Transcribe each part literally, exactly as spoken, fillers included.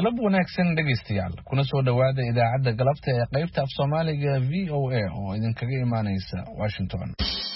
galab wanaagsan dhageystayaal kuna soo dhawaada idaacadda galabta ee qaybta af Soomaaliga V O A oo idinkaga imaanaysa Washington.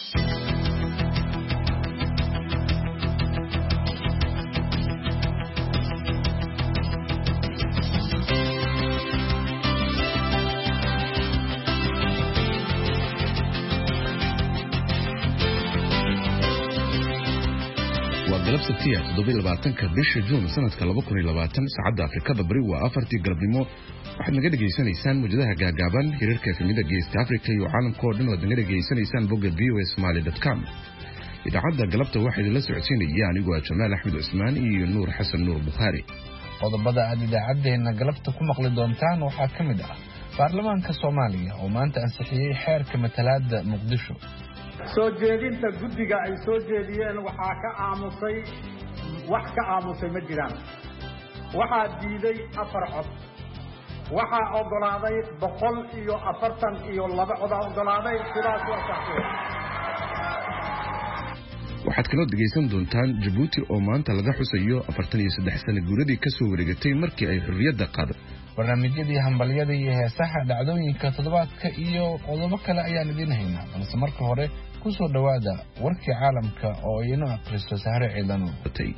galab sabtiya toddoba iyo labaatanka bisha Juun sanadka laba kun iyo labaatan saacada Afrikada bari waa afartii galabnimo waxaad naga dhageysanaysaan mujadaha gaagaaban hirarka kamida geeska Afrika iyo caalamka oo dhan oo naga dhageysanaysaan bogga v o a somali dot com. idaacadda galabta waxay idinla socodsiinaya anigoo ah Jamaal Axmed Usmaan iyo Nuur Xasan Nuur Bukhari. qodobada aad idaacadeena galabta ku maqli doontaan waxaa kamid ah baarlamaanka Soomaaliya oo maanta ansixiyay xeerka matalaadda Muqdisho. soo jeedinta guddiga ay soo jeediyeen waxaa ka aamusay wax ka aamusay ma jiraan waxaa diiday afar cod waxaa ogolaaday boqol iyo afartan iyo laba cod ogolaaday sidaas waa saxiix. waxaad kaloo dhegeysan doontaan Djibouti oo maanta laga xusayo afartan iyo saddex sano guuradii ka soo wareegatay markii ay xurriyadda qaaday. barnaamijyadii hambalyada iyo heesaha dhacdooyinka toddobaadka iyo qodobo kale ayaan idin haynaa balse marka hore ku soo dhawaada warkii caalamka oo ay inoo akhriso Sahre Ciidan watay.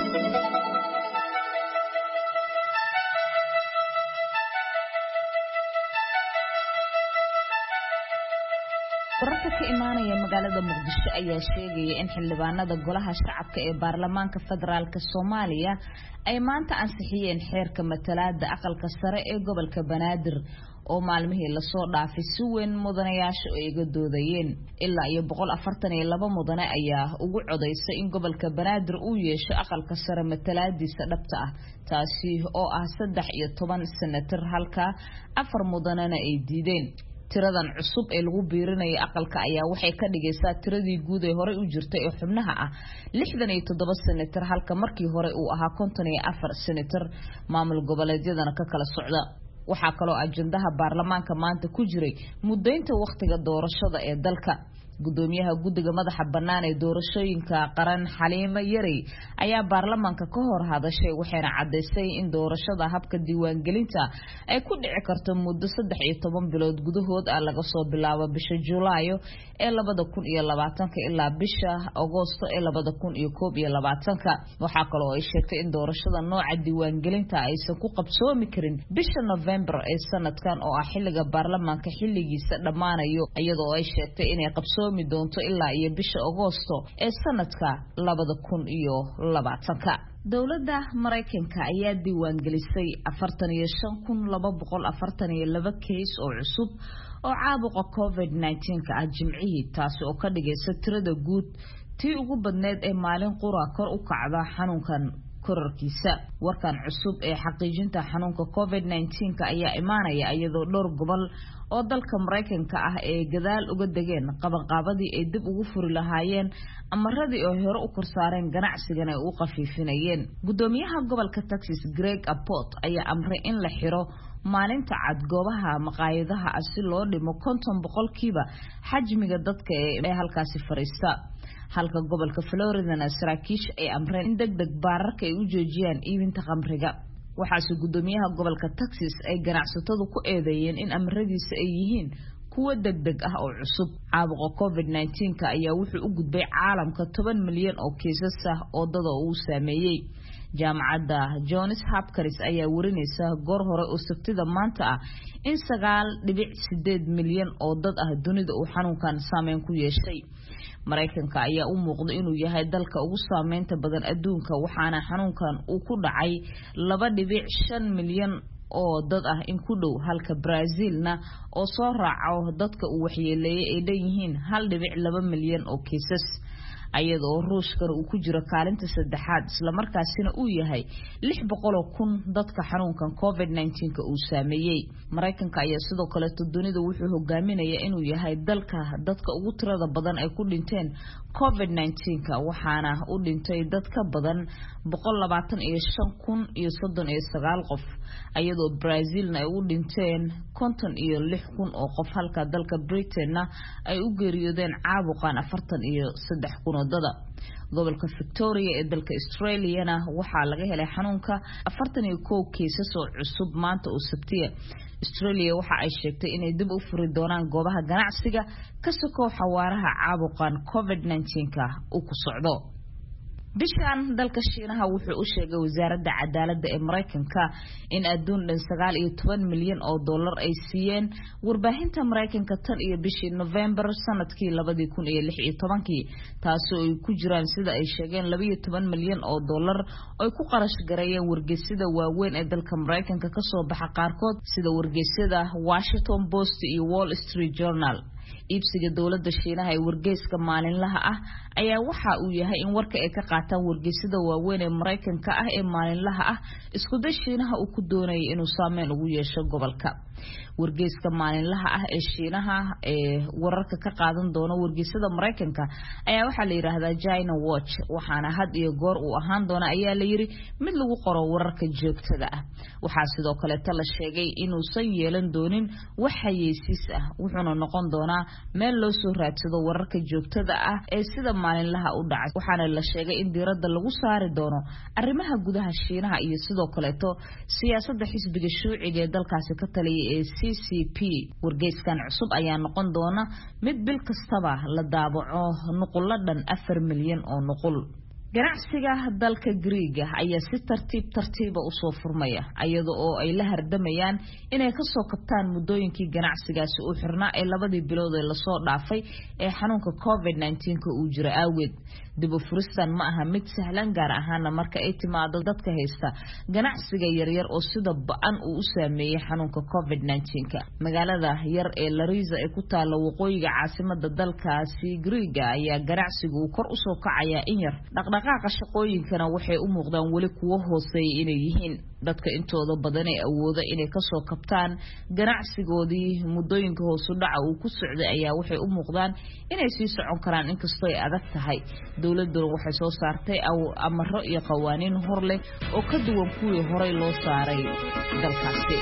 wararka ka imaanaya magaalada Muqdisho ayaa sheegaya in xildhibaanada golaha shacabka ee baarlamaanka federaalka Soomaaliya ay maanta ansixiyeen xeerka matalaadda aqalka sare ee gobolka Banaadir oo maalmihii la soo dhaafay si weyn mudanayaasha ay iga doodayeen ilaa iyo boqol afartan iyo laba mudane ayaa ugu codeysay in gobolka Banaadir uu yeesho aqalka sare matalaadiisa dhabta ah taasi oo ah saddex iyo toban senator halka afar mudanena ay diideen. tiradan cusub ee lagu biirinay aqalka ayaa waxay ka dhigaysaa tiradii guud ee hore u jirtay ee xubnaha ah lixdan iyo toddoba senator halka markii hore uu ahaa konton iyo afar senator maamul goboleedyadana ka kala socda. waxaa kaloo ajandaha baarlamaanka maanta ku jiray mudaynta waqtiga doorashada ee dalka. gudoomiyaha guddiga madaxa bannaan ee doorashooyinka qaran Xaliima Yarey ayaa baarlamaanka ka hor hadashay waxayna cadeysay in doorashada habka diiwaangelinta ay ku dhici karto muddo saddex iyo toban bilood gudahood ah laga soo bilaabo bisha Julaayo ee laba kun iyo labaatan ilaa bisha Agoosto ee laba kun iyo koob iyo labaatan. waxaa kaloo ay sheegtay in doorashada nooca diiwaangelinta aysan ku qabsoomi karin bisha November ee sanadkan oo ah xilliga baarlamaanka xilligiisa dhamaanayo iyadoo ay sheegtay inay qabso doonto ilaa iyo bisha Agoosto ee sanadka laba kun iyo labaatan. dawladda Mareykanka ayaa diiwaan gelisay afartan iyo shan kun laba boqol afartan iyo laba case oo cusub oo caabuqa covid nineteen ka ah jimcihii taasi oo ka dhigaysa tirada guud tii ugu badneed ee maalin qura kor u kacda xanuunkan kororkiisa. warkan cusub ee xaqiijinta xanuunka covid nineteen ka ayaa imaanaya iyadoo dhowr gobol oo dalka Mareykanka ah ee gadaal uga dageen qabanqaabadii ay dib ugu furi lahaayeen amaradii oo hore u korsaareen ganacsigan ay u qafiifinayeen. gudoomiyaha gobolka Texas Greg Abbott ayaa amray in la xiro maalinta cad goobaha maqaayadaha si loo dhimo konton boqolkiiba xajmiga dadka ee halkaasi fariista. halka gobolka Florida saraakiish ay amreen in degdeg baararka ay u joojiyaan iibinta khamriga. waxaase gudoomiyaha gobolka Texas ay ganacsatadu ku eedeeyeen in amaradiisa ay yihiin kuwa degdeg ah oo cusub. caabuqa covid nineteen ka ayaa wuxuu u gudbay caalamka toban milyan oo kiisas ah oo dad uu saameeyay. jaamacadda Johns Hopkins ayaa warinaysa goor hore oo sabtida maanta ah in sagaal dhibic sideed milyan oo dad ah dunida uu xanuunkan saameyn ku yeeshay. Mareykanka ayaa u muuqda inuu yahay dalka ugu saameynta badan adduunka waxaana xanuunkan uu ku dhacay laba dhibic shan milyan oo dad ah in ku dhow halka Brazilna oo soo raaco dadka uu waxyeeleeyay ay leeyihiin hal dhibic laba milyan oo kiisas. ayadoo Ruushka uu ku jiro kaalinta saddexaad isla markaasina uu yahay lix boqol oo kun dadka xanuunkan covid nineteen ka uu saameeyay. Mareykanka ayaa sidoo kale dunida wuxuu hogaaminayaa inuu yahay dalka dadka ugu tirada badan ay ku dhinteen covid nineteen ka waxaana u dhintay dad ka badan boqol labaatan iyo shan kun iyo soddon iyo sagaal qof ayadoo Brazilna ay u dhinteen konton iyo lix kun oo qof halka dalka Britainna ay u geeriyoodeen caabuqan afartan iyo saddex kun oo dad. gobolka Victoria ee dalka Australia waxaa laga helay xanuunka afartan iyo kow kiisas oo cusub maanta oo Sabtiya. Australia waxa ay sheegtay inay dib u furi doonaan goobaha ganacsiga ka soo xawaaraha caabuqan covid nineteen ka uu ku socdo. bishan dalka Shiinaha wuxuu u sheegay wasaaradda cadaaladda ee Mareykanka in adduun dhan sagaal iyo toban milyan oo dollar ay siiyeen warbaahinta Mareykanka tan iyo bishii November sanadkii laba kun iyo lix iyo toban taasoo ay ku jiraan sida ay sheegeen laba iyo toban milyan oo dollar oo ay ku qarash gareeyeen wargeysyada waaweyn ee dalka Mareykanka ka soo baxa qaarkood sida wargeysyada Washington Post iyo Wall Street Journal. iibsiga dawladda Shiinaha ee wargeyska maalinlaha ah ayaa waxa uu yahay in warka ay ka qaataan wargeysyada waaweyn ee Mareykanka ah ee maalinlaha ah isku day Shiinaha uu ku doonayay inuu saameyn ugu yeesho gobolka. wargeyska maalinlaha ah ee Shiinaha ee wararka ka qaadan doona wargeysyada Mareykanka ayaa waxa la yiraahdaa China Watch waxaana had iyo goor uu ahaan doona ayaa la yiri mid lagu qoro wararka joogtada ah. waxaa sidoo kale la sheegay inuu san yeelan doonin wax xayeysiis ah wuxuuna noqon doonaa meel loo soo raadsado wararka joogtada ah ee sida maalinlaha u dhacay. waxaana la sheegay in diiradda lagu saari doono arrimaha gudaha Shiinaha iyo sidoo kale siyaasadda xisbiga Shuuciga ee dalkaasi ka taliyay ee C C P. wargeyskan cusub ayaa noqon doona mid bil kastaba la daabaco nuquladan afar milyan oo nuqul. ganacsiga dalka Greega ayaa si tartiib tartiib u soo furmaya iyadoo oo ay la hardamayaan inay ka soo kabtaan muddooyinkii ganacsigaasi u xirnaa ee labadii bilood ee la soo dhaafay ee xanuunka covid nineteen ka uu jira awgeed. dib u furistan ma aha mid sahlan gaar ahaan marka ay timaado dadka haysta ganacsiga yaryar oo sida ba'an uu u saameeyay xanuunka covid nineteen ka. magaalada yar ee Larissa ee ku taala waqooyiga caasimadda dalkaasi Greega ayaa ganacsigu kor u soo kacaya in yar. dhaqdhaqaaqa shaqooyinkana waxay u muuqdaan wali kuwa hooseeya inay yihiin. dadka intooda badan ee awooda inay ka soo kabtaan ganacsigoodii muddooyinka hoos u dhaca uu ku socday ayaa waxay u muuqdaan inay sii socon karaan inkastoo ay adag tahay. dawladdu waxay soo saartay amaro iyo qawaaniin hor leh oo ka duwan kuwii horey loo saaray dalkaasi.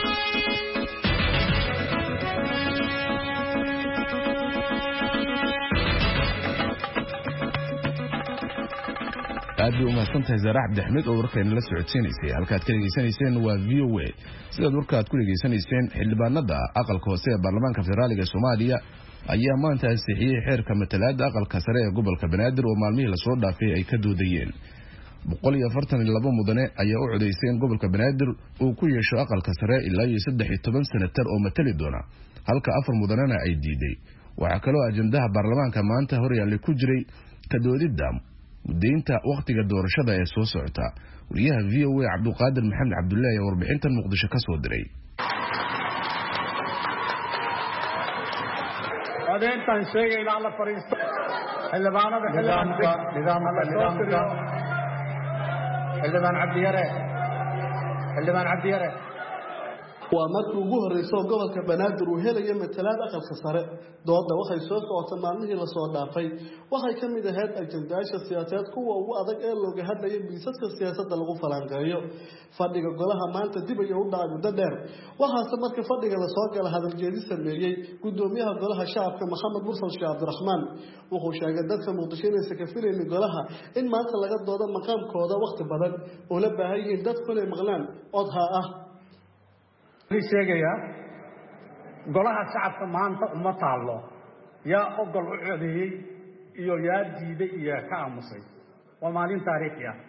aad u mahadsantahay Zara Cabdi Axmed oo warkayna la socodsiinaysay. halkaad ka dhageysanayseen waa V O A. sidaad warkaad ku dhageysanayseen xildhibaanada aqalka hoose ee baarlamaanka federaaliga Soomaaliya ayaa maanta ansixiyay xeerka matalaadda aqalka sare ee gobolka Banaadir oo maalmihii la soo dhaafay ay ka doodayeen. boqol iyo afartan iyo laba mudane ayaa u codeysay in gobolka Banaadir uu ku yeesho aqalka sare ilaa iyo saddex iyo toban senatar oo matali doona halka afar mudanena ay diiday. waxaa kaloo ajandaha baarlamaanka maanta horyaallay ku jiray ka doodidda mudaynta waqtiga doorashada ee soo socota. wariyaha V O A Cabduqaadir Maxamed Cabdullaahi ayaa warbixintan Muqdisho ka soo diray. adeertan sheegay ilaa la fariisto xildhibaanada nidaamka nidaamka nidaamka xildhibaan Cabdiyare xildhibaan Cabdiyare waa markii ugu horeysay gobolka Banaadir uu helayo matalaad aqalka sare. dooda waxay soo socotay maalmihii la soo dhaafay waxay ka mid ahayd ajandaasha siyaasadeed kuwa ugu adag ee looga hadlayay miisaska siyaasadda lagu falanqeeyo. fadhiga golaha maanta dib ayuu u dhacay muddo dheer waxaase marka fadhiga la soo gala hadal jeedi sameeyay gudoomiyaha golaha shacabka Maxamed Mursal Sheekh Cabdiraxmaan. wuxuu sheegay dadka Muqdisho inaysan ka filaynin golaha in maanta laga doodo maqaamkooda waqti badan oo la baahan yihiin dadku inay maqlaan codha ah. sheegaya golaha shacabka maanta uma taalo yaa ogol u codeeyay iyo yaa diiday iyo ka aamusay. waa maalin taariikhi ah.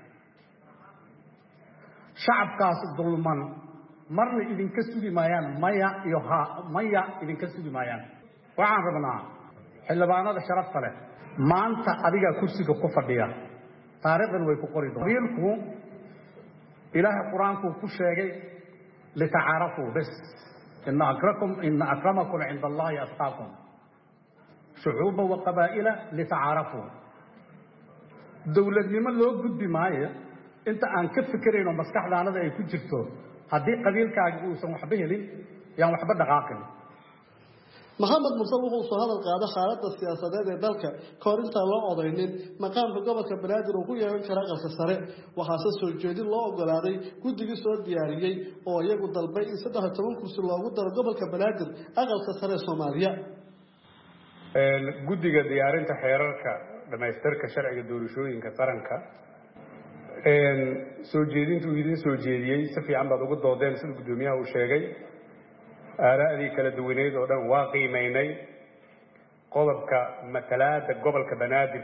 shacabkaas dulman marna idinka sugi maayaan maya iyo ha maya idinka sugi maayaan. waxaan rabnaa xildhibaanada sharafta leh maanta adiga kursiga ku fadhiya taariikhdan way ku qori doontaa. wiilku ilaahay quraanku ku sheegay لتعارفوا بس إن أكرمكم إن أكرمكم عند الله أتقاكم شعوبا وقبائل لتعارفوا. دولة لمن لو قد معايا أنت أن كفكرين ومسكح لعنة أي كجرتو هذه قبيل كاجو سمح به لي يعني وحبة دقائق. Maxamed Mursal wuxuu soo hadal qaaday xaaladda siyaasadeed ee dalka koorinta loo odaynin maqaamka gobolka Banaadir uu ku yeelan kara aqalka sare. waxaase soo jeedin loo ogolaaday guddiga soo diyaariyay oo iyagu dalbay in saddex iyo toban kursi loogu daro gobolka Banaadir aqalka sare Soomaaliya. guddiga diyaarinta xeerarka dhamaystirka sharciga doorashooyinka qaranka soo jeedintuu idin soo jeediyey si fiican baad ugu doodeen sida guddoomiyaha uu sheegay aaraa'dii kala duwaneed oo dhan waa qiimaynay qodobka matalaada gobolka banaadir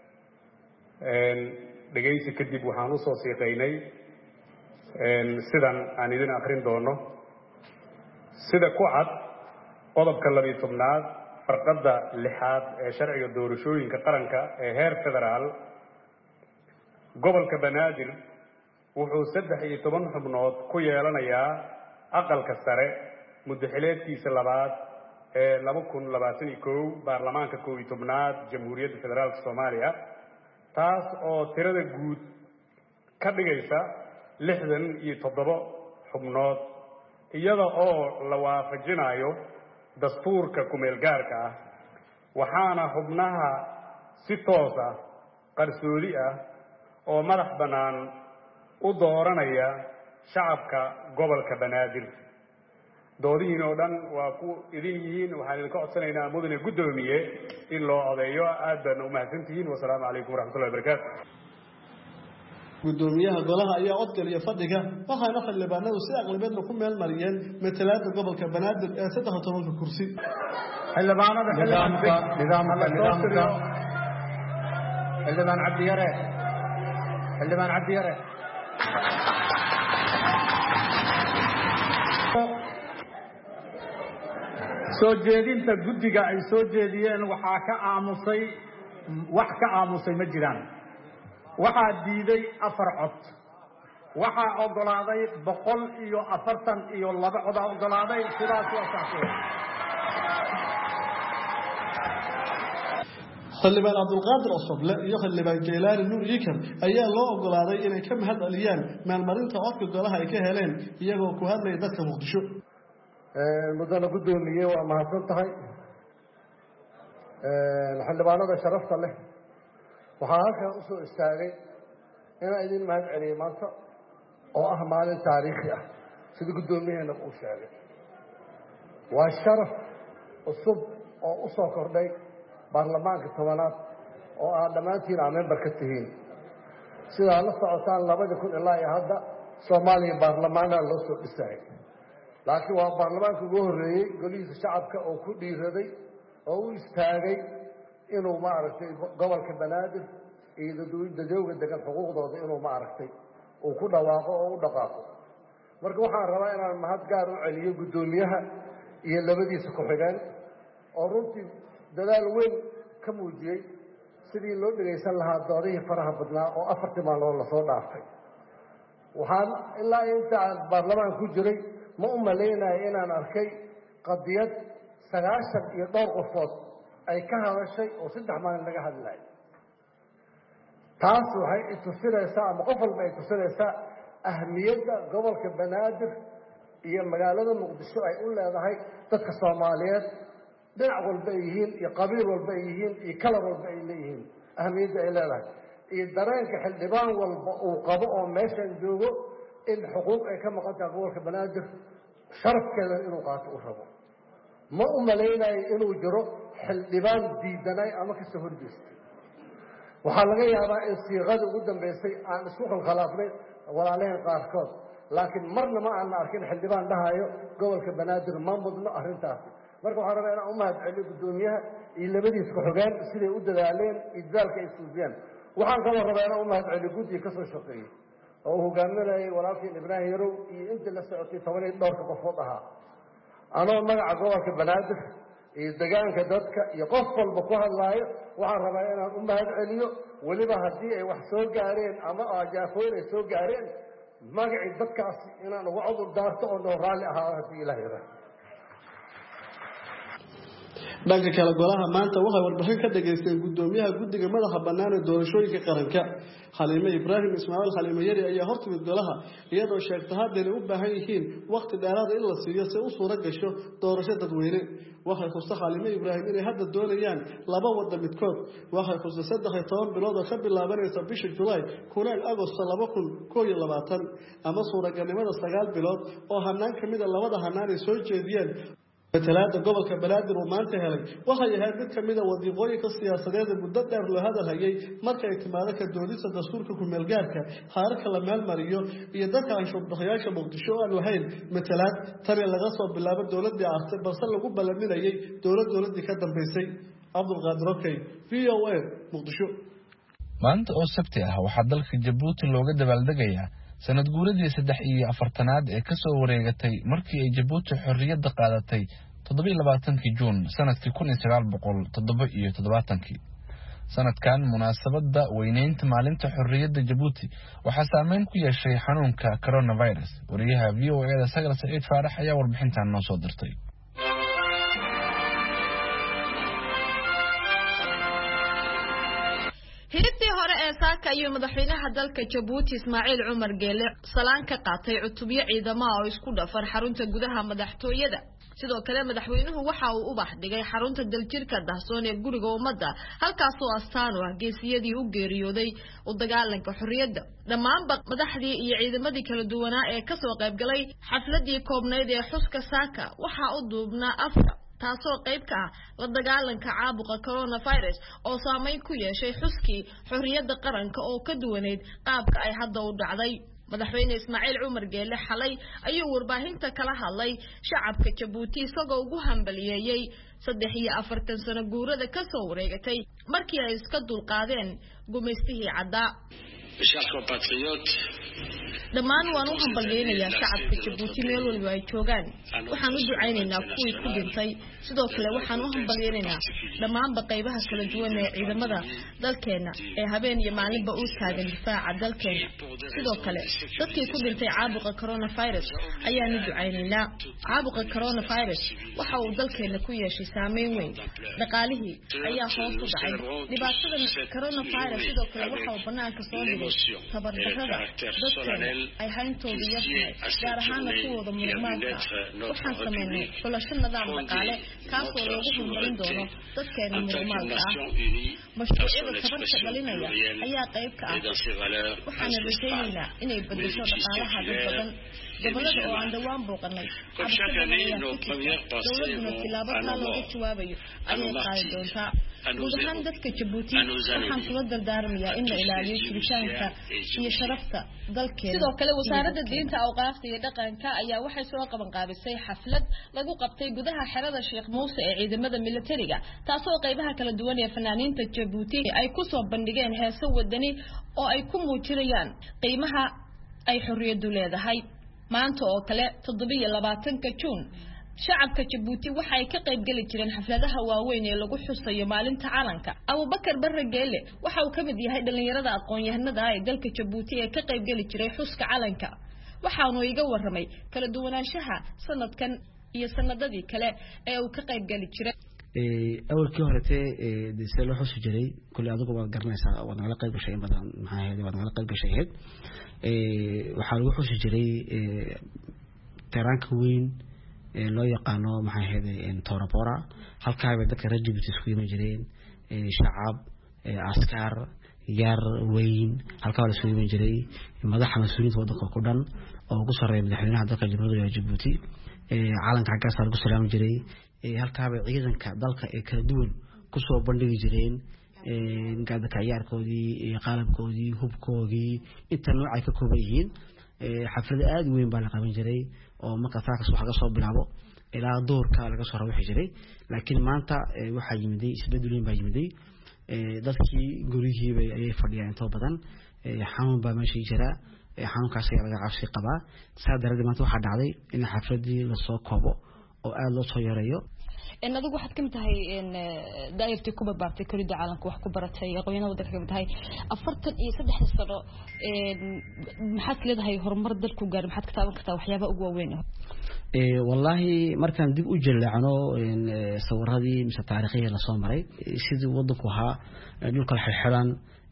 dhegaysi kadib waxaan usoo siiqaynay sidan aan idin akrin doono sida ku cad qodobka labiyo tobnaad farqadda lixaad ee sharciga doorashooyinka qaranka ee heer federaal gobolka banaadir wuxuu saddex iyo toban xubnood ku yeelanayaa aqalka sare muddaxileedkiisa labaad ee laba kun labaatan iyo kow baarlamaanka kow iyo tobnaad jamhuuriyadda federaalka soomaaliya taas oo tirada guud ka dhigaysa lixdan iyo toddoba xubnood iyada oo la waafajinayo dastuurka kumeel gaarka ah waxaana xubnaha si toos ah qarsoodi ah oo madax bannaan u dooranaya shacabka gobolka banaadir doodihiin oo dhan waa ku idin yihiin waxaan idinka codsanaynaa mudane guddoomiye in loo odeeyo aad baadna u mahadsantihiin wasalaamu calaykum waraxmatullahi wabarakaatu guddoomiyaha golaha ayaa codgaliya fadhiga waxaana xildhibaanadu si aqlabeedna ku meel mariyeen matalaada gobolka banaadir ee saddex iyo tobanka kursi xildhibaanada nidaamka nidaamka nidaamka xildhibaan cabdiyare xildhibaan cabdiyare soo jeedinta guddiga ay soo jeediyeen waxaa ka aamusay wax ka aamusay ma jiraan waxaa diiday afar cod waxaa ogolaaday boqol iyo afartan iyo laba codaa ogolaaday sidaas waa saxsan xildhibaan cabdulqaadir osoble iyo xildhibaan jeylaani nuur yikar ayaa loo ogolaaday inay ka mahad celiyaan maalmarinta codka golaha ay ka heleen iyagoo ku hadlaya dadka muqdisho mudane guddoomiye waa mahadsan tahay xildhibaanada sharafta leh waxaa halkan usoo istaagay inaan idin mahad celiyey maanta oo ah maalin taariikhi ah sida guddoomiyaheena uu sheegay waa sharaf cusub oo u soo kordhay baarlamaanka tobanaad oo aad dhammaantiin aa member ka tihiin sidaa la socotaan labadii kun ilaa iyo hadda soomaaliya baarlamaanaa loo soo dhisaayay laakiin waa baarlamaanka ugu horreeyey golihiisa shacabka oo ku dhiiraday oo u istaagay inuu maaragtay gobolka banaadir iyo dadweyda degan xuquuqdooda inuu maaragtay uu ku dhawaaqo oo u dhaqaaqo marka waxaan rabaa inaan mahad gaar u celiyo guddoomiyaha iyo labadiisa ku-xigeen oo runtii dadaal weyn ka muujiyey sidii loo dhegaysan lahaa doodihii faraha badnaa oo afartii maalmood lasoo dhaaftay waxaan ilaa inta aan baarlamaan ku jiray ma u malaynayo inaan arkay qadiyad sagaashan iyo dhowr qofood ay ka hadashay oo saddex maalin laga hadlayo taas waxay itusinaysaa ama qof walba ay tusinaysaa ahmiyadda gobolka banaadir iyo magaalada muqdisho ay u leedahay dadka soomaaliyeed dhinac walba ay yihiin iyo qabiil walba ay yihiin iyo kalar walba ay leeyihiin ahmiyadda ay leedahay iyo dareenka xildhibaan walba uu qabo oo meeshan joogo in xuquuq ay ka maqan tahay gobolka banaadir sharafkeedan inuu qaato u rabo ma u malaynayo inuu jiro xildhibaan diidanay ama kasoo horjeestay waxaa laga yaabaa in siiqadii ugu dambaysay aan isku khalkhalaafnay walaalaheen qaarkood laakiin marna ma aanna arkin xildhibaan dhahayo gobolka banaadir ma mudno arrintaasi marka waxaan rabaa inaan u mahad celiyo guddoomiyaha iyo labadiis ku-xigeen siday u dadaaleen iyo dadaalka ay suufiyeen waxaan kaloo rabaa inaan u mahad celiyo guddiga ka soo shaqeeyey oo uu hogaaminayay walaalkiin ibraahim yarow iyo intii la socotay toban iyo dhowrka qofood ahaa anoo magaca gobolka banaadir iyo degaanka dadka iyo qof walba ku hadlaayo waxaan rabaa inaan u mahad celiyo weliba haddii ay wax soo gaareen ama ajaafooyin ay soo gaareen magacii dadkaasi inaan uga cudur daarto oo noo raalli ahaa haddii ilaah yara dhanka kale golaha maanta waxay warbixin ka dhageysteen guddoomiyaha guddiga madaxa bannaan ee doorashooyinka qaranka xaliime ibraahim ismaaciil xaliime yari ayaa hortimid golaha iyadoo sheegta haddaynay u baahan yihiin wakhti dheeraada in la siiyo si u suuro gasho doorasho dadweyne waxay xusta xaliime ibraahim inay hadda doonayaan laba wadda midkood waxay xusta saddex iyo toban bilood oo ka bilaabanaysa bisha julaay kulaan agosto laba kun koo iyo labaatan ama suuragalnimada sagaal bilood oo hanaan ka mida labada hanaan ay soo jeediyeen matalaada gobolka banaadir uu maanta helay waxay ahayd mid ka mid a wadiiqooyinka siyaasadeed ee muddo dheer loo hadalhayay marka ay timaado ka doodista dastuurka ku-meelgaarka xeerarka la meelmariyo iyo dadka anshuurbixiyaasha muqdisho oo aan lahayn matalaad tani laga soo bilaabo dowladii aastay balse lagu ballaminayay dowlad dowladii ka dambeysay cabdulqaadir okey v o a muqdisho maanta oo sabti ah waxaa dalka Jabuuti looga dabaaldegayaa sanad guuradii saddex iyo afartanaad ee ka soo wareegatay markii ay Jabuuti xorriyadda qaadatay toddoba iyo labaatankii Juun sanadkii kun iyo sagaal boqol toddoba iyo toddobaatankii. sanadkan munaasabada weyneynta maalinta xorriyadda Jabuuti waxaa saameyn ku yeeshay xanuunka coronavirus. wariyaha V O A da Sagal Saciid Faarax ayaa warbixintan noo soo dirtay. hiribtii hore ee saaka iyo madaxweynaha dalka Jabuuti Ismaaciil Cumar Geele salaan ka qaatay cutubyo ciidamo oo isku dhafar xarunta gudaha madaxtooyada. sidoo kale madaxweynuhu waxa uu u baxdigay xarunta daljirka dahsoon ee guriga ummadda halkaas oo astaan u ah geesiyadii u geeriyooday u dagaalanka xorriyadda. dhammaan madaxdii iyo ciidamadii kala duwanaa ee ka soo qayb galay xafladii koobnayd ee xuska saaka waxa uu duubnaa afka taasoo qayb ka ah la dagaalanka caabuqa coronavirus oo saameyn ku yeeshay xuskii xorriyadda qaranka oo ka duwaneyd qaabka ay hadda u dhacday. madaxweyne Ismaaciil Cumar Geele xalay ayuu warbaahinta kala hadlay shacabka Jabuuti isagoo ugu hambaliyeeyay saddex iyo afartan sano guurada ka soo wareegatay markii ay iska dulqaadeen gumaystihii caddaa. dhammaan waan u hambalyeynaya shacabka Jabuuti meel walba ay joogaan. waxaan u ducaynaynaa kuwii ku dhintay. sidoo kale waxaan u hambalyeynaa dhammaan qaybaha kala duwan ee ciidamada dalkeena ee habeen iyo maalinba u taagan difaaca dalkeena. sidoo kale dadkii ku dhintay caabuqa coronavirus ayaan u ducaynaynaa. caabuqa coronavirus waxa uu dalkeena ku yeeshay saameyn weyn. dhaqaalihii ayaa hoos u dhacay. dhibaatada coronavirus sidoo kale waxa uu banaanka soo dhigay tabardarrada dadkeena ay hayntooda yartahay gaar ahaan kuwooda muruqmaalka. waxaan sameynay xulasho nidaam dhaqaale kaasoo loogu horumarin doono dadkeena muruqmaalka ah. mashruucyada tabarta dhalinaya ayaa qayb ka ah. waxaana rajaynaynaa inay bedesho dhaqaalaha dad badan. gobolada oo aan dhawaan booqanay dowladuna tilaabo taa looga jawaabayo ayay qaadi doontaa. guud ahaan dadka Jabuuti waxaan kula dardaarmayaa in la ilaaliyo jiritaanka iyo sharafta dalkeena. sidoo kale wasaaradda diinta awqaafta iyo dhaqanka ayaa waxay soo qaban qaabisay xaflad lagu qabtay gudaha xerada Sheekh Muuse ee ciidamada militariga taasoo qaybaha kala duwan ee fanaaniinta Jabuuti ay ku soo bandhigeen heeso wadani oo ay ku muujinayaan qiimaha ay xorriyaddu leedahay. maanta oo kale toddoba iyo labaatanka Juun shacabka Jabuuti waxay ka qayb gali jireen xafladaha waaweyn ee lagu xusayo maalinta calanka. Abubakar Barre Geele waxa uu kamid yahay dhalinyarada aqoon-yahanada ee dalka Jabuuti ee ka qayb gali jiray xuska calanka. waxa uu iga warramay kala duwanaanshaha sanadkan iyo sanadadii kale ee uu ka qayb gali jiray. ee awalkii horete ee dise loo xusi jiray kulli adigu waa garanaysaa waa nala qayb gashay in badan maxaa ahayd waa nala qayb gashay ee waxa lagu xusi jiray ee taraanka weyn ee loo yaqaano maxaa ahayd in Torabora halka ay dadka reer Jabuuti isku yimaad jireen ee shacab ee askar yar weyn halka la isku yimaad jiray madaxa mas'uuliyiinta waddanka ku dhan oo ugu sareeya madaxweynaha dalka Jamhuuriyadda Jabuuti ee calanka xaggaas lagu salaam jiray ee halka ay ciidanka dalka ee kala duwan ku soo bandhigi jireen ee gaadha ciyaarkoodii ee qalabkoodii hubkoodii inta nooc ay ka kooban yihiin ee xaflad aad weyn baa la qaban jiray oo marka faakas waxa ka soo bilaabo ilaa doorka laga soo rawaxi jiray laakiin maanta waxa yimiday isbedel weyn baa yimiday ee dadkii gurigii bay ay fadhiyaan inta badan ee xanuun baa meesha jira ee xanuunkaas ayaa laga cabsi qabaa saadaraad maanta waxa dhacday in xafladii la soo koobo oo aad loo soo yareeyo in adigu waxaad kamid tahay in daayirtii ku barbaartay korida caalamka wax ku baratay aqoonyahanada waddanka kamid tahay afartan iyo saddex sano ee maxaad leedahay horumar dalku gaar maxaad ka taaban kartaa waxyaabaha ugu waaweyn ee wallahi markaan dib u jilacno in sawiradii mise taariikhiga la soo maray sidii waddanku ahaa dhulka xilxiran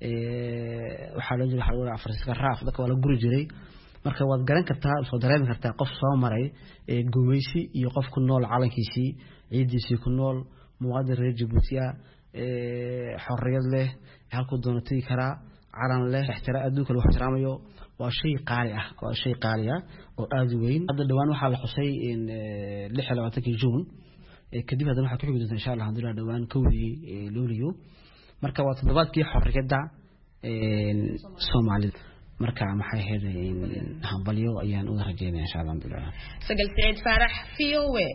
ee waxa la jiray xalwada Afrika raaf dadka wala guri jiray marka waad garan kartaa soo dareemi kartaa qof soo maray ee gumaysi iyo qof ku nool calankiisii ciidiisii ku nool muwaadin reer Jabuuti ee xorriyad leh halku doonatay kara calan leh ixtiraam adduunka lagu ixtiraamayo waa shay qaali ah waa shay qaali ah oo aad u weyn hadda dhawaan waxaa la xusay in lix iyo labaatankii June kadib hadana waxa ku xigta insha Allah hadana dhawaan kowdii luuliyo marka waa toddobaadkii xorriyadda ee Soomaaliya marka maxay heedeen hambalyo ayaan u rajaynayaa insha Allah hadana sagal saciid farax V O A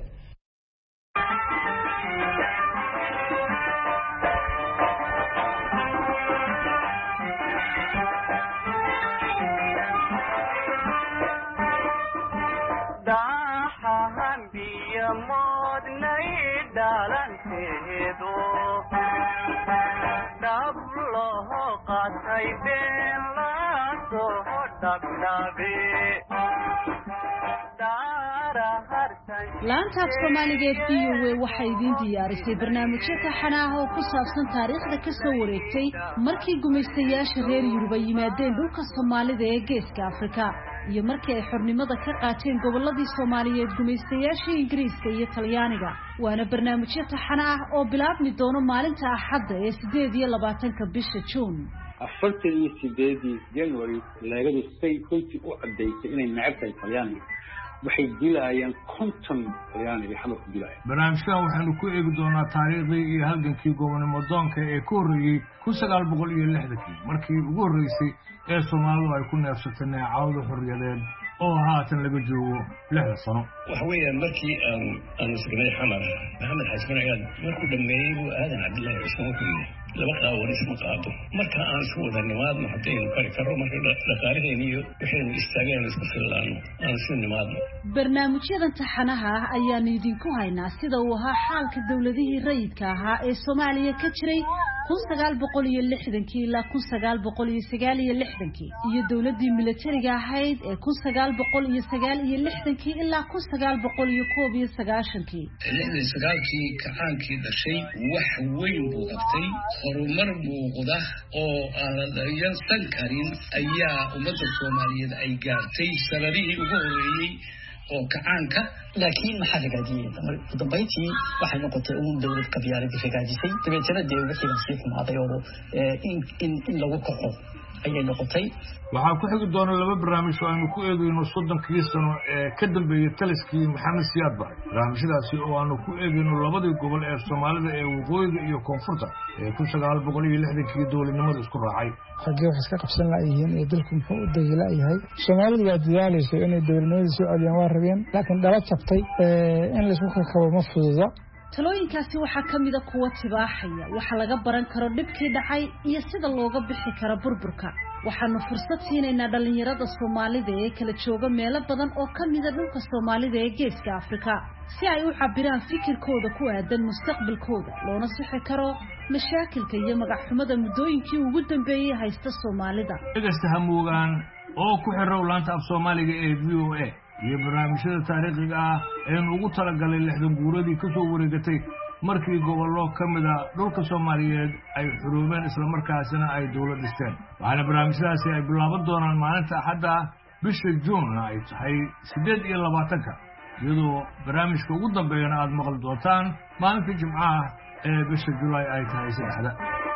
laanta Soomaaliyeed V O A waxay idin diyaarisay barnaamijyo taxane ah oo ku saabsan taariikhda ka soo wareegtay markii gumaystayaasha reer Yurub ay yimaadeen dhulka Soomaalida ee Geeska Afrika iyo markii ay xornimada ka qaateen gobolladii Soomaaliyeed gumaystayaasha Ingiriiska iyo Talyaaniga waana barnaamijyo taxane ah oo bilaabmi doono maalinta Axadda ee sideed iyo labaatanka bisha June afartan iyo sideed January laagadu say runtii u cadeysay inay nacabtay Talyaaniga waxay dilayaan konton Talyaaniga xabad ku dilayaan barnaamijka waxaanu ku eegi doonaa taariikhdii iyo halgankii gobonimo doonka ee ku horreeyay kun sagaal boqol iyo lixdan markii ugu horreysay ee Soomaalidu ay ku neefsatay neecawda xorriyadeed oo haatan laga joogo lixdan sano waxa weeyaan markii aan aan isgnay xamar Maxamed Xasan Ayaan markuu dhameeyay uu aadan Cabdullaahi Cusmaan ku yiri laba qaawar isma qaado marka aan isku wada nimaadno hadaynu kari karo marka dhaqaalaheena iyo waxaynu istaageen isku filaano aan isku nimaadno barnaamijyadan taxanaha ah ayaan idinku haynaa sida uu ahaa xaalka dawladihii rayidka ahaa ee Soomaaliya ka jiray kun sagaal boqol iyo lixdan ilaa kun sagaal boqol iyo sagaal iyo lixdan iyo dawladii militariga ahayd ee kun sagaal boqol iyo sagaal iyo lixdan ilaa kun sagaal boqol iyo koob iyo sagaashan lixdan sagaalkii kacaankii dhashay wax weyn buu qabtay horumar muuqda oo aan la dayansan karin ayaa ummadda Soomaaliyeed ay gaartay sanadihii ugu horeeyay oo kacaanka laakiin maxaa hagaajiyay dambeeytii waxay noqotay uun dawlad qabyaalad hagaajisay dabeetana dee wixii la sii xumaaday oo in in lagu kaco ayay noqotay waxaa ku xigi doona laba barnaamij oo aanu ku eegayno soddonkii sano ee ka dambeeyay taliskii Maxamed Siyaad Barre barnaamijyadaasi oo aanu ku eegayno labadii gobol ee Soomaalida ee waqooyiga iyo koonfurta ee kun sagaal boqol iyo lixdan dawladnimada isku raacay xagee wax iska qabsan laayeen ee dalku muxuu u dagaalay yahay Soomaalidu waa diyaalayso inay dawladnimada soo celiyaan waa rabeen laakiin dhala jabtay in la isku kabo ma fududa talooyinkaasi waxaa ka mid ah kuwa tibaaxaya waxa laga baran karo dhibkii dhacay iyo sida looga bixi karo burburka waxaanu fursad siinaynaa dhalinyarada Soomaalida ee kala jooga meelo badan oo ka mid ah dhulka Soomaalida ee Geeska Afrika si ay u cabiraan fikirkooda ku aadan mustaqbalkooda loona sixi karo mashaakilka iyo magac xumada muddooyinkii ugu dambeeyay haysta Soomaalida dhageysta hamuugaan oo ku xirrow laanta af Soomaaliga ee V O A iyo barnaamijyada taariikhiga ah ee ugu talagalay lixdan guuradii ka soo wareegatay markii gobollo ka mid ah dhulka Soomaaliyeed ay xuruumeen isla markaasina ay dawlad dhisteen waxaana barnaamijyadaasi ay bilaaban doonaan maalinta Axadda bisha June ay tahay sideed iyo labaatanka iyadoo barnaamijka ugu dambeeyana aad maqli doontaan maalinta Jimcaha ee bisha July ay tahay saddexda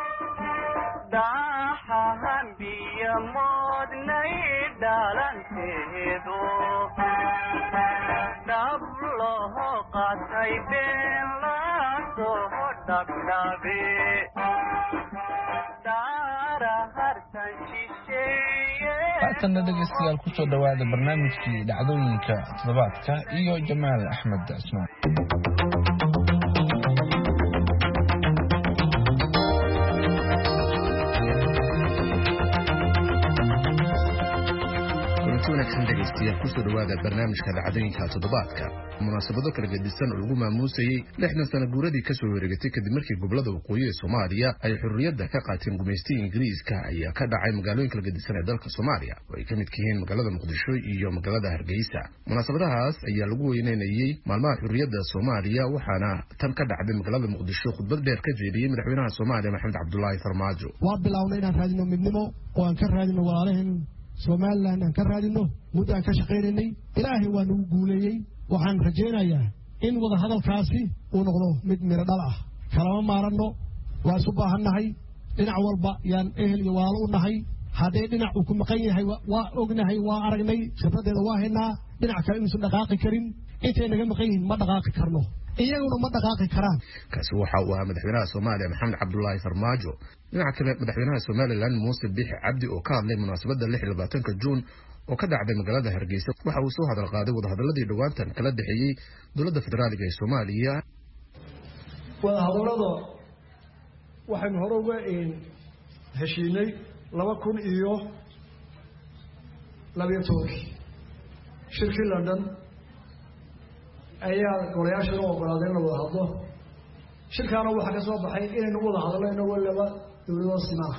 daahan biyo moodnay dhalanteedu dablo qatay been la soo dhaqdhabe daara hartan shisheeye haatan dhegeystayaal ku soo dhawaada barnaamijkii dhacdooyinka toddobaadka iyo Jamaal Axmed Ismaan wanaagsan dhegeystayaal ku soo dhawaada barnaamijka dhacdooyinka toddobaadka munaasabado kala gedisan oo lagu maamuusayay lixdan sano guuradii ka soo wareegatay kadib markii gobolada waqooyi ee Soomaaliya ay xurriyadda ka qaateen gumaystiga Ingiriiska ayaa ka dhacay magaalooyin kala gedisan ee dalka Soomaaliya oo ay ka mid yihiin magaalada Muqdisho iyo magaalada Hargeysa munaasabadahaas ayaa lagu weyneynayay maalmaha xurriyadda Soomaaliya waxaana tan ka dhacday magaalada Muqdisho khudbad dheer ka jeediyay madaxweynaha Soomaaliya Maxamed Cabdullaahi Farmaajo waa bilawnay inaan raadino midnimo oo aan ka raadino walaalaheen Soomaaliland aan ka raadino muddo aan ka shaqeynay ilaahay waa nagu guuleeyay waxaan rajaynayaa in wada hadalkaasi uu noqdo mid miro dhal ah kalama maaranno waa isu baahannahay dhinac walba yaan ehel iyo walaalo u nahay haddii dhinac uu ku maqan yahay waa ognahay waa aragnay khibradeeda waa haynaa dhinac kale inuusan dhaqaaqi karin intay naga maqan yihiin ma dhaqaaqi karno iyaguna ma dhaqaaqi karaan kaasi waxa uu ahaa madaxweynaha Soomaaliya Maxamed Cabdullaahi Farmaajo dhinaca kale madaxweynaha Somaliland Muuse Biixi Cabdi oo ka hadlay munaasabadda lix iyo labaatanka Juun oo ka dhacday magaalada Hargeysa waxa uu soo hadal qaaday wadahadaladii dhawaantan kala dhaxeeyay dowladda federaalka ee Soomaaliya wadahadalada waxaan hore uga heshiinay laba kun iyo laba iyo toban shirkii London ayaa golayaasha loo ogolaaday in la wada hadlo shirkaana waxaa ka soo baxay inaynu wada hadlayno waliba dowladda Soomaaliya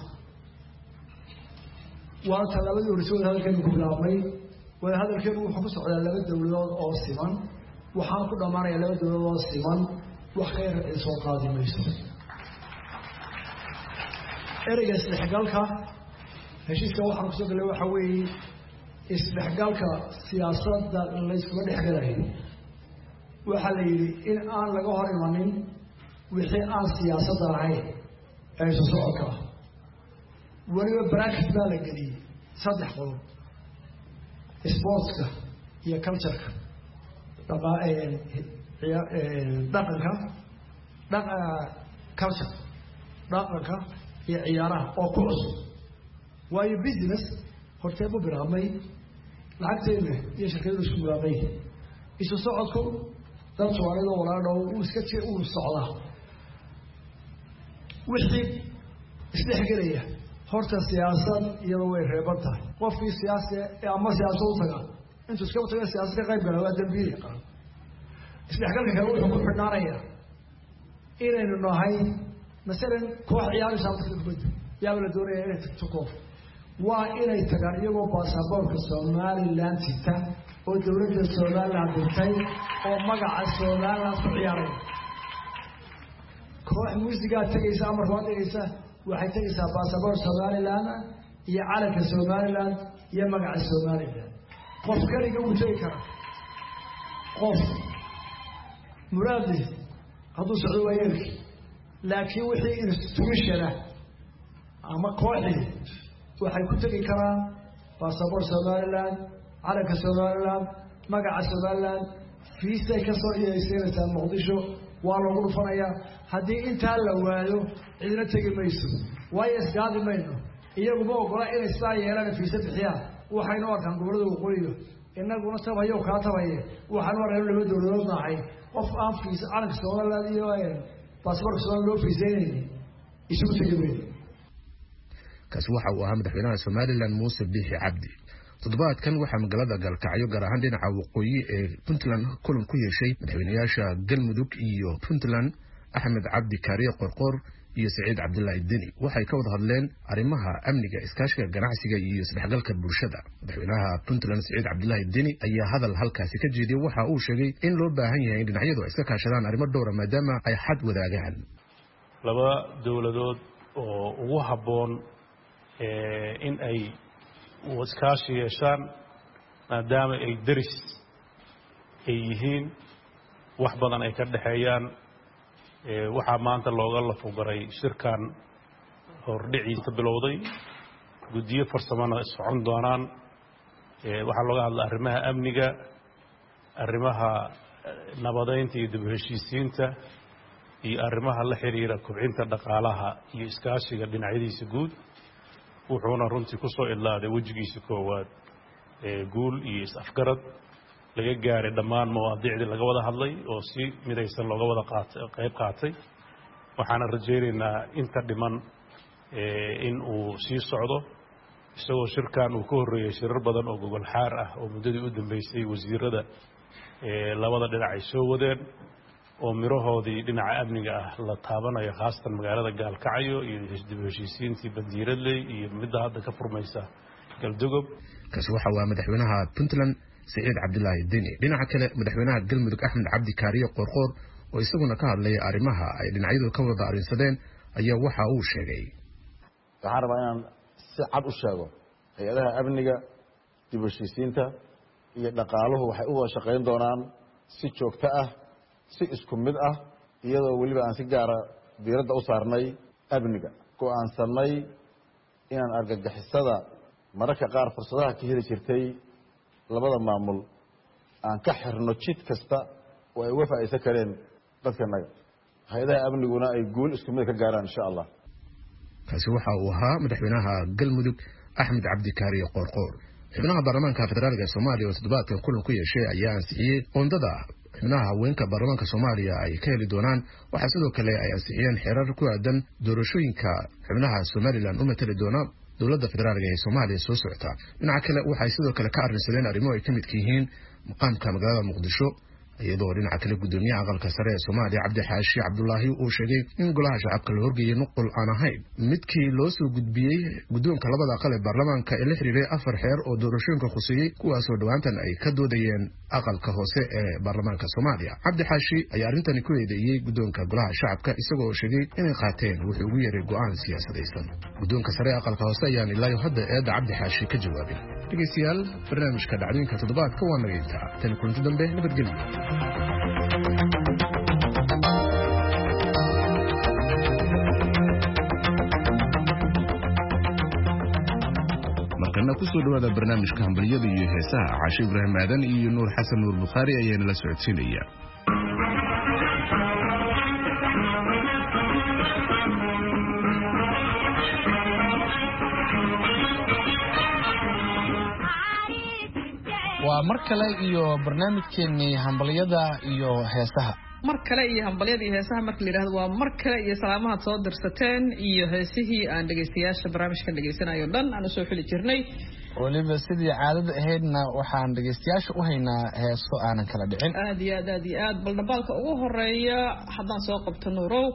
waa talabadii horreysay hadalkeenu ku bilaabmay wada hadalkeenu wuxuu ku socdaa laba dowladood oo siman waxaan ku dhamaanaya laba dowladood oo siman wax ka yar ay soo qaadi mayso ereyga isdhexgalka heshiiska waxaan kusoo galay waxa weeye isdhexgalka siyaasadda la isku dhexgalayo waxaa la yidhi in aan laga hor imanin wixii aan siyaasadda ahayn ee isu socodka weliba bracket baa la geliyey saddex qodob sportska iyo cultureka dhaqanka culture dhaqanka iyo ciyaaraha oo ku cusub waayo business hortee bu bilaabmay lacagteena iyo shirkaddu isku bilaabmay isu socodku dad Soomaaliyeed oo walaalo uu iska jir uu socdaa wixii isdhexgalaya horta siyaasad iyadoo way reeban tahay qofkii siyaasi ama siyaasad u taga intuu iska tago siyaasad ka qayb gala waa dambiil qaran isdhexgalka kale wuxuu ku xidhnaanayaa inaynu nahay masalan koox ciyaaraysa kubadda yaa la doonaya inay tagto koox waa inay tagaan iyagoo baasaboorka Somaliland sita oo dowladda Somaliland dhintay oo magaca Somaliland ku ciyaaray koox muusiga tagaysa ama roo tagaysa waxay tagaysaa baasaboor Somaliland iyo calanka Somaliland iyo magaca Somaliland qof kaliya uu tagi kara qof muraadi hadduu socdo waayelki laakiin wixii institutiona ama kooxi waxay ku tagi karaan baasaboor Somaliland calanka Somaliland magaca Somaliland fiisay ka soo iibsanaysaa Muqdisho waa lagu dhufanayaa haddii intaa la waayo cidina tagi mayso waayo isgaadi mayno iyagu ma ogola inay saa yeelaan fiisa bixiyaan waxaynu arkaan gobolada waqooyiga inaguna tabayo ka tabaye waxaan waraa laba dowladood nahay qof aan fiisa calanka Somaliland iyo baasaboorka Somaliland loo fiisaynay isugu tagi mayno kaasi waxa uu ahaa madaxweynaha Somaliland Muuse Biixi Cabdi toddobaadkan waxaa magaalada Galkacyo gaar ahaan dhinaca waqooyi ee Puntland kulan ku yeeshay madaxweynayaasha Galmudug iyo Puntland Axmed Cabdi Kaariye Qorqor iyo Saciid Cabdullaahi Deni waxay ka wada hadleen arrimaha amniga iskaashiga ganacsiga iyo isdhexgalka bulshada madaxweynaha Puntland Saciid Cabdullaahi Deni ayaa hadal halkaasi ka jeediyay waxa uu sheegay in loo baahan yahay in dhinacyadu ay iska kaashadaan arrimo dhowr ah maadaama ay xad wadaagaan laba dowladood oo ugu habboon in ay iskaashi yeeshaan maadaama ay deris ay yihiin wax badan ay ka dhexeeyaan waxaa maanta looga lafogaray shirkan hordhiciisa bilowday guddiyo farsamana socon doonaan waxaa looga hadla arrimaha amniga arrimaha nabadeynta iyo dib u heshiisiinta iyo arrimaha la xiriira kobcinta dhaqaalaha iyo iskaashiga dhinacyadiisa guud wuxuuna runtii ku soo idlaaday wejigiisa koowaad guul iyo is-afgarad laga gaaray dhammaan mawaadiicdii laga wada hadlay oo si midaysan looga wada qayb qaatay waxaana rajaynaynaa inta dhiman in uu sii socdo isagoo shirkan uu ka horreeyey shirar badan oo gogol xaar ah oo muddadii u dambeysay wasiirada labada dhinac ay soo wadeen oo mirahoodii dhinaca amniga ah la taabanayo khaasatan magaalada Gaalkacyo iyo dib u heshiisiintii Bandiiradley iyo midda hadda ka furmaysa Galdogob kaasi waxa uu madaxweynaha Puntland Saciid Cabdullaahi Deni dhinaca kale madaxweynaha Galmudug Axmed Cabdi Kaariye Qorqor oo isaguna ka hadlay arrimaha ay dhinacyadu ka wada arrinsadeen ayaa waxa uu sheegay waxaan rabaa inaan si cad u sheego hay'adaha amniga dib u heshiisiinta iyo dhaqaaluhu waxay u wada shaqayn doonaan si joogto ah si isku mid ah iyadoo weliba aan si gaara diiradda u saarnay amniga go'aansanay inaan argagixisada mararka qaar fursadaha ka heli jirtay labada maamul aan ka xirno jid kasta oo ay uga faa'iideysan kareen dadkanaga hay-adaha amniguna ay guul isku mid ka gaaraan insha allah. kaasi waxa uu ahaa madaxweynaha galmudug axmed cabdikaariyo qoorqoor. xubnaha baarlamaanka federaalka ee soomaaliya oo toddobaadkan kulan ku yeeshay ayaa ansixiyey qoondada xubnaha haweenka baarlamaanka soomaaliya ay ka heli doonaan. waxaa sidoo kale ay ansixiyeen xeerar ku aadan doorashooyinka xubnaha somalilan u matali doona dowladda federaalka ee soomaaliya soo socota. dhinaca kale waxay sidoo kale ka arrinsadeen arrimo ay ka midka yihiin maqaamka magaalada muqdisho, iyadoo dhinaca kale gudoomiyaha aqalka sare ee Soomaaliya Cabdi Xaashi Cabdullaahi uu sheegay in golaha shacabka la horgeeyay nuqul aan ahayn midkii loo soo gudbiyey gudoonka labada aqal ee baarlamaanka ee la xiriiray afar xeer oo doorashooyinka khuseeyay kuwaas oo dhawaantan ay ka doodayeen aqalka hoose ee baarlamaanka Soomaaliya. Cabdi Xaashi ayaa arrintan ku eedeeyay gudoonka golaha shacabka isagoo sheegay inay qaateen wuxuu ugu yeeray go'aan siyaasadaysan. gudoonka sare ee aqalka hoose ayaa ilaa hadda eeda Cabdi Xaashi ka jawaabay. dhegeystayaal, barnaamijka dhacdooyinka toddobaadka waa naga intaa. tan kulanti dambe nabadgelyo. markana ku soo dhawaada barnaamijka hambaliyada iyo heesaha. Caashi Ibraahim Aadan iyo Nuur Xasan Nuur Bukhari ayaana la socodsiinaya. waa mar kale iyo barnaamijkeennii hambaliyada iyo heesaha. mar kale iyo hambalyada iyo heesaha marka la yiraahdo waa mar kale iyo salaamaha soo dirsateen iyo heesihii aan dhageystayaasha barnaamijka dhageysanayo dhan aan soo xili jirnay. waliba sidii caadada ahaydna waxaan dhageystayaasha u haynaa heeso aanan kala dhicin. aad iyo aad aad iyo aad bal dhabaalka ugu horeeya haddaan soo qabto Nuurow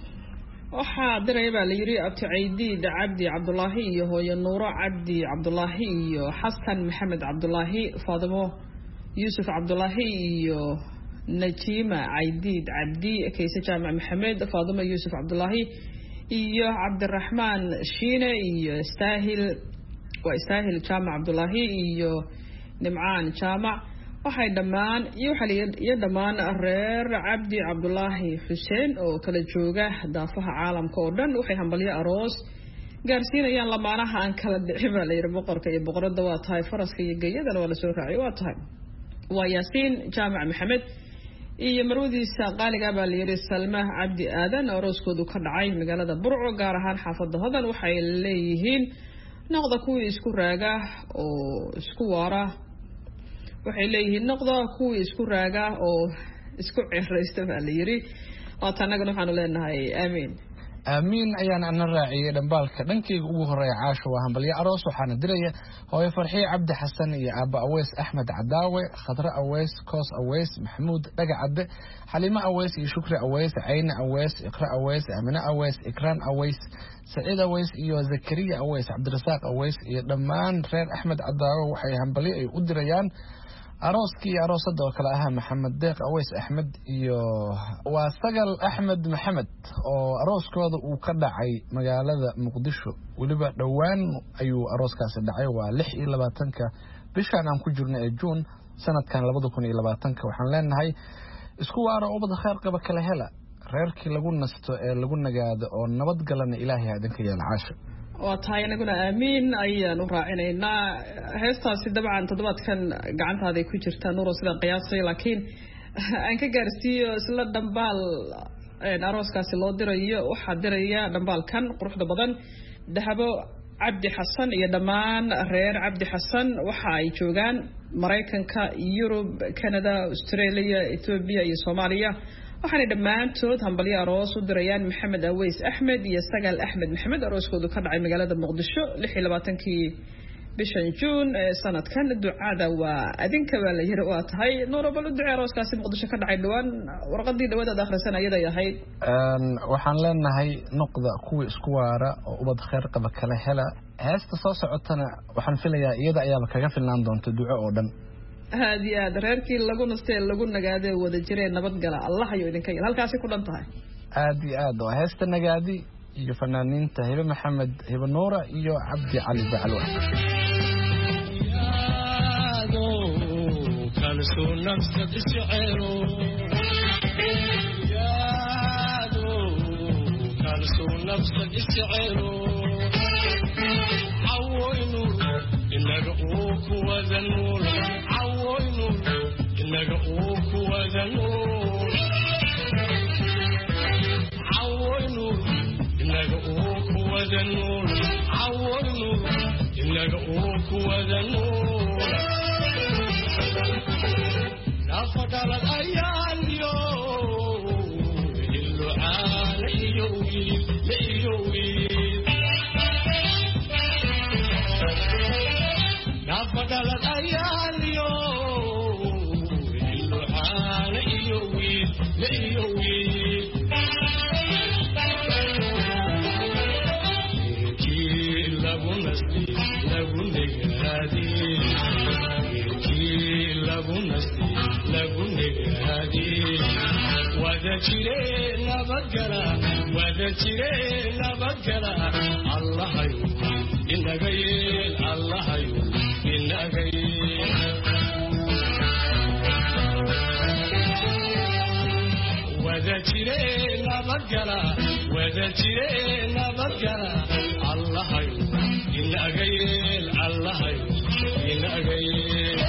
waxaa diray baa la yiri abti Caydiid Cabdi Cabdullaahi iyo hooyo Nuuro Cabdi Cabdullaahi iyo Xasan Maxamed Cabdullaahi, Faadimo Yuusuf Cabdullaahi iyo Najima Caydiid Cabdi, Kaysa Jaamac Maxamed, Faadimo Yuusuf Cabdullaahi iyo Cabdiraxmaan Shiine iyo Istaahil waa Istaahil Jaamac Cabdullaahi iyo Nimcaan Jaamac. waxay dhamaan iyo xaliyo dhamaan reer Cabdi Cabdullaahi Xuseen oo kala jooga daafaha caalamka oo dhan waxay hambalyo aroos gaarsiinayaan lamaanaha aan kala dhicin baa la yiri. boqorka iyo boqorada waa tahay, faraska iyo geeyadana waa la soo raacay waa tahay. waa Yaasiin Jaamac Maxamed iyo marwadiisa qaaliga baa la yiri Salma Cabdi Aadan arooskoodu ka dhacay magaalada Burco gaar ahaan xaafadda Hodan. waxay leeyihiin noqda kuwii isku raaga oo isku waara waxay leeyihiin noqda kuwii isku raaga oo isku ciraysta baa la yiri. waa tanagana waxaanu leenahay aamiin aamiin ayaan ana raaciyay. dhambaalka dhankayga ugu horeeya Caasho waa hambalyo aroos waxaana diraya hooyo Farxiye Cabdi Xasan iyo Aaba Aweys Axmed Cadaawe, Khadra Aweys, Koos Aweys, Maxamuud Dhagacade, Xalima Aweys iyo Shukri Aweys, Cayna Aweys, Iqra Aweys, Amina Aweys, Ikraan Aweys, Saciid Aweys iyo Zakariya Aweys, Cabdirasaaq Aweys iyo dhammaan reer Axmed Cadaawe. waxay hambalyo ay u dirayaan arooskii aroosada oo kale ahaa Maxamed Deeq Aweys Axmed iyo waa Sagal Axmed Maxamed oo arooskooda uu ka dhacay magaalada Muqdisho. waliba dhawaan ayuu arooskaasi dhacay waa lix iyo labaatanka bishan aan ku jirno ee June sanadkan laba kun iyo labaatan. waxaan leenahay isku waaro ubad khayr qaba kala hela, reerkii lagu nasto ee lagu nagaado oo nabad galana Ilaahay idinka yeelo. Caasho waa tahay anaguna aamiin ayaan u raacinaynaa. heestaasi dabcan toddobaadkan gacantaaday ku jirtaa Nuuro sida qiyaasay, laakiin aan ka gaarsiiyo isla dhambaal arooskaasi loo dirayo. waxaa diraya dhambaalkan quruxda badan Dahabo Cabdi Xasan iyo dhammaan reer Cabdi Xasan. waxa ay joogaan Mareykanka, Yurub, Canada, Australia, Ethiopia iyo Soomaaliya. waxaana dhammaantood hambalyo aroos u dirayaan Maxamed Aweys Axmed iyo Sagal Axmed Maxamed arooskoodu ka dhacay magaalada Muqdisho lix iyo labaatankii bishan June ee sanadkan. ducada waa adinka baa la yiri. waa tahay Nuuro bal u ducee arooskaasi Muqdisho ka dhacay dhawaan warqadii dhawaad akhrisan ayada yahay. een waxaan leenahay noqda kuwii isku waara oo ubad khayr qaba kala hela. heesta soo socotana waxaan filayaa iyada ayaa kaga filnaan doonta duco oo dhan. aad iyo aad reerkii lagu nastay lagu nagaadee wada jireen nabadgala Allah ayo idinka yeel halkaasi ku dhan tahay. aad iyo aad waa heesta nagaadi iyo fanaaniinta Hibe Maxamed, Hibe Nuura iyo Cabdi Cali Bacalwa. kalso nafsa tis'iro yaado kalso nafsa tis'iro نور عور نور إنك أوك وذا نور نفضل الأيام يوم اللعان يوي يوي نفضل الأيام يوم اللعان يوي يوي وذكرين بقرا وذكرين بقرا الله يوم إن غير الله يوم إن غير وذكرين بقرا وذكرين بقرا الله يوم إن غير الله يوم إن غير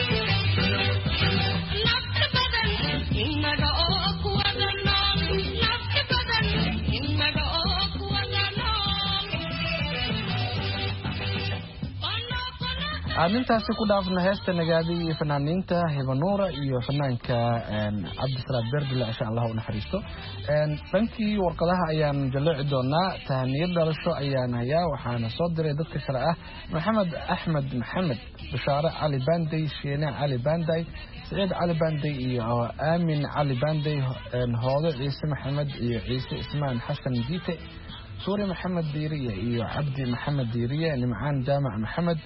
Innaga oo kuwada nool aan intaasi ku dhaafna heesta nagaadi iyo fanaaniinta hibanuura iyo fanaanka cabdisalaad beerdile insha allah u naxariisto dhankii warqadaha ayaan jaleeci doonaa tahaniyad dhalasho ayaan hayaa waxaana soo diray dadka kale ah maxamed axmed maxamed bishaare cali baanday shiine cali baanday سعيد علي باندي iyo آمين علي باندي هوضة عيسى محمد iyo عيسى إسمان حسن ديتي سوري محمد ديرية iyo عبدي محمد ديرية نمعان جامع محمد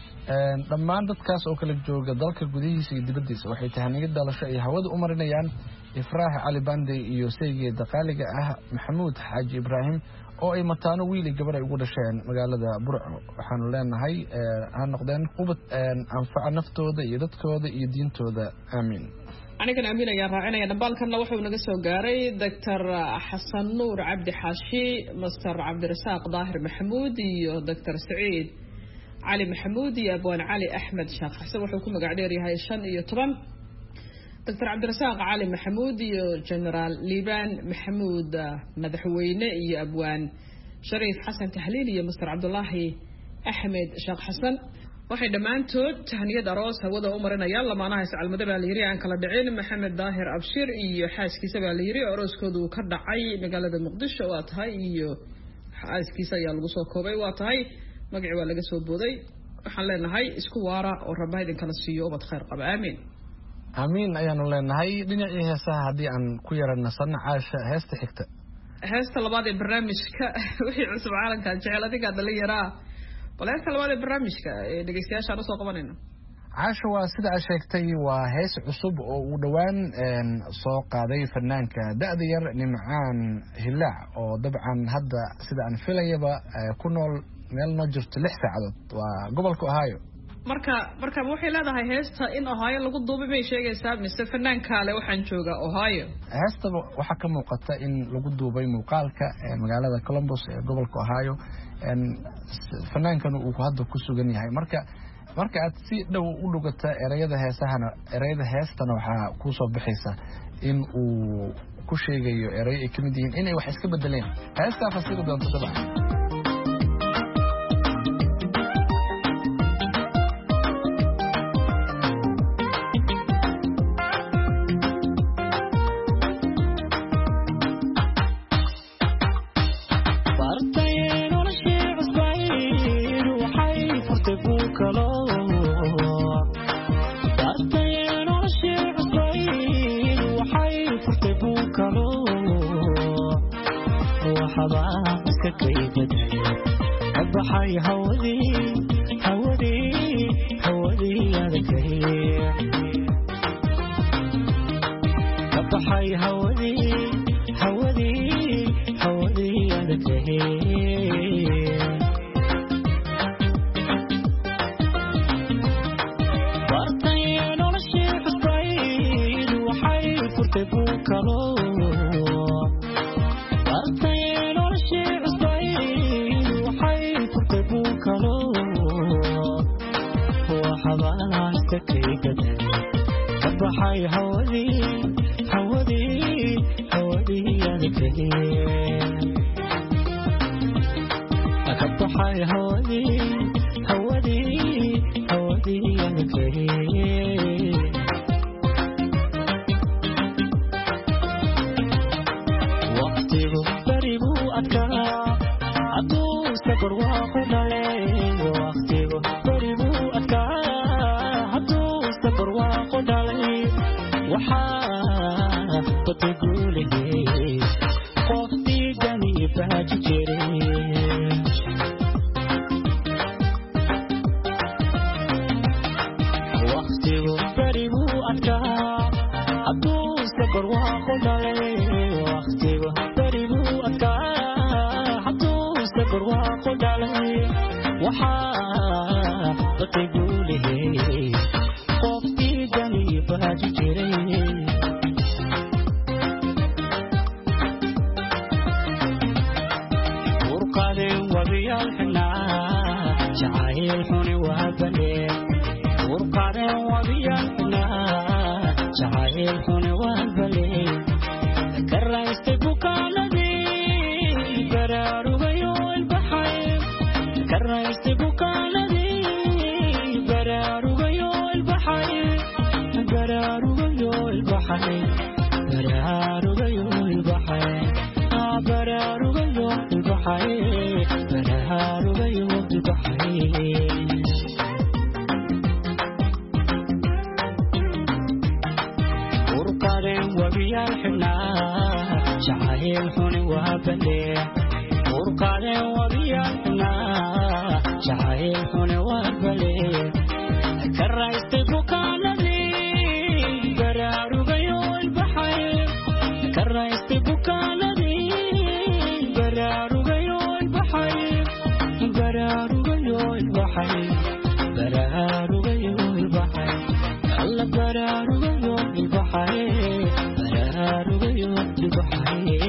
dhammaan dadkaas oo kala jooga dalka gudihiisa iyo dibadiisa waxay tahaniyad dhalasho ay hawada u marinayaan Ifraax Ali Banday iyo saygeeda qaaliga ah Maxamuud Xaaji Ibraahim oo ay mataano wiili gabar ay ugu dhasheen magaalada Burco waxaan leenahay aan noqdeen qubad anfac naftooda iyo dadkooda iyo diintooda aamin aniga aamin ayaan raacinaya dambaalkana wuxuu naga soo gaaray Dr. Xasan Nuur Cabdi Xaashi Master Cabdirasaaq Daahir Maxamuud iyo Dr. Saciid علي محمود يا أبوان علي أحمد شاق حسب وحكومة قاعدين هاي الشن يطبن دكتور عبد الرزاق علي محمود يا جنرال ليبان محمود مدحوينة يا أبوان شريف حسن تحليل يا مستر عبد الله أحمد شاق حسن واحد ما أنتو تهنية دراس هودا عمرنا يلا معنا يسأل المدرب الليري عن كلا دعين محمد ظاهر أبشر يا حاس كيسة الليري أروس كودو كرد عي مقالة المقدس واتهاي يا حاس كيسة يلا قصو كوبي واتهاي magacii waa laga soo booday waxaan leenahay isku waara oo rabaa idin kala siiyo ubad khayr qaba aamin aamin ayaanu leenahay dhinacii heesaha haddii aan ku yarana sanna caasha heesta xigta heesta labaad ee barnaamijka wixii cusub caalamka jecel adiga dhalinyara bal heesta labaad ee barnaamijka ee dhegeystayaasha aan soo qabanayno caasha waa sida aad sheegtay waa hees cusub oo uu dhawaan soo qaaday fanaanka da'da yar Nimcaan Hilaac oo dabcan hadda sida aan filayaba ku nool meel noo jirto lix saacadood waa gobolka Ohio marka marka waxay leedahay heesta in Ohio lagu duubay may sheegaysaa mise fanaanka le waxaan joogaa Ohio heesta waxa ka muuqata in lagu duubay muuqaalka magaalada Columbus ee gobolka Ohio en fanaankan uu hadda ku sugan yahay marka marka aad si dhow u dhugata erayada heesahana erayada heestana waxa ku soo bixaysa in uu ku sheegayo eray ay kamid yihiin inay wax iska bedeleen heesta fasiri doonto dabcan البحر برهار ويوم البحر ورقارن وبيا الحنا شعايل حوني وهبلي ورقارن وبيا الحنا شعايل حوني وهبلي كرايست بوكالني برهار ويوم البحر كرايست بوكالني برهار ويوم البحر برهار ويوم البحر برهار ويوم البحر الله برهار ويوم البحر برهار ويوم البحر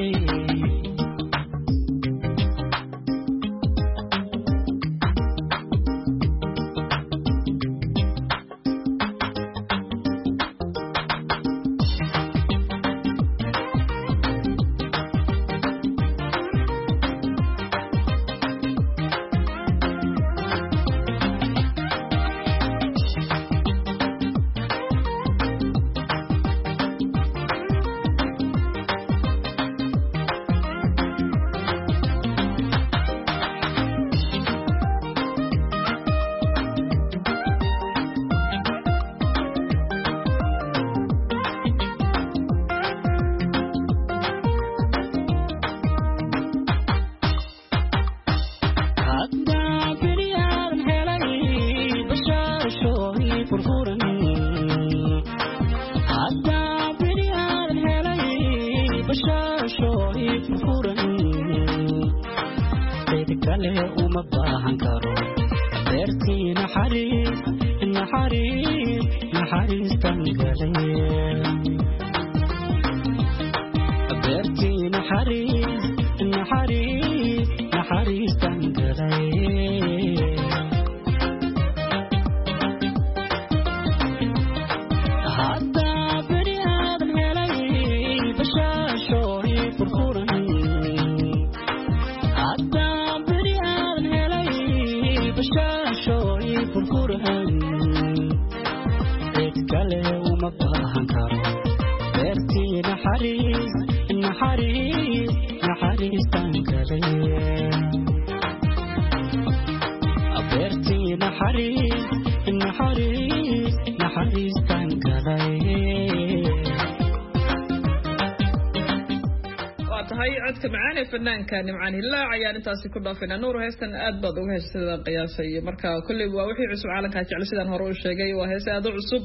فنانka nimcaan hilaac ayaan intaasi ku dhaafina nuur heestan aad baad uga heshay sidaan qiyaasay marka kulli waa wixii cusub caalamka jecel sidaan hore u sheegay waa hees aad u cusub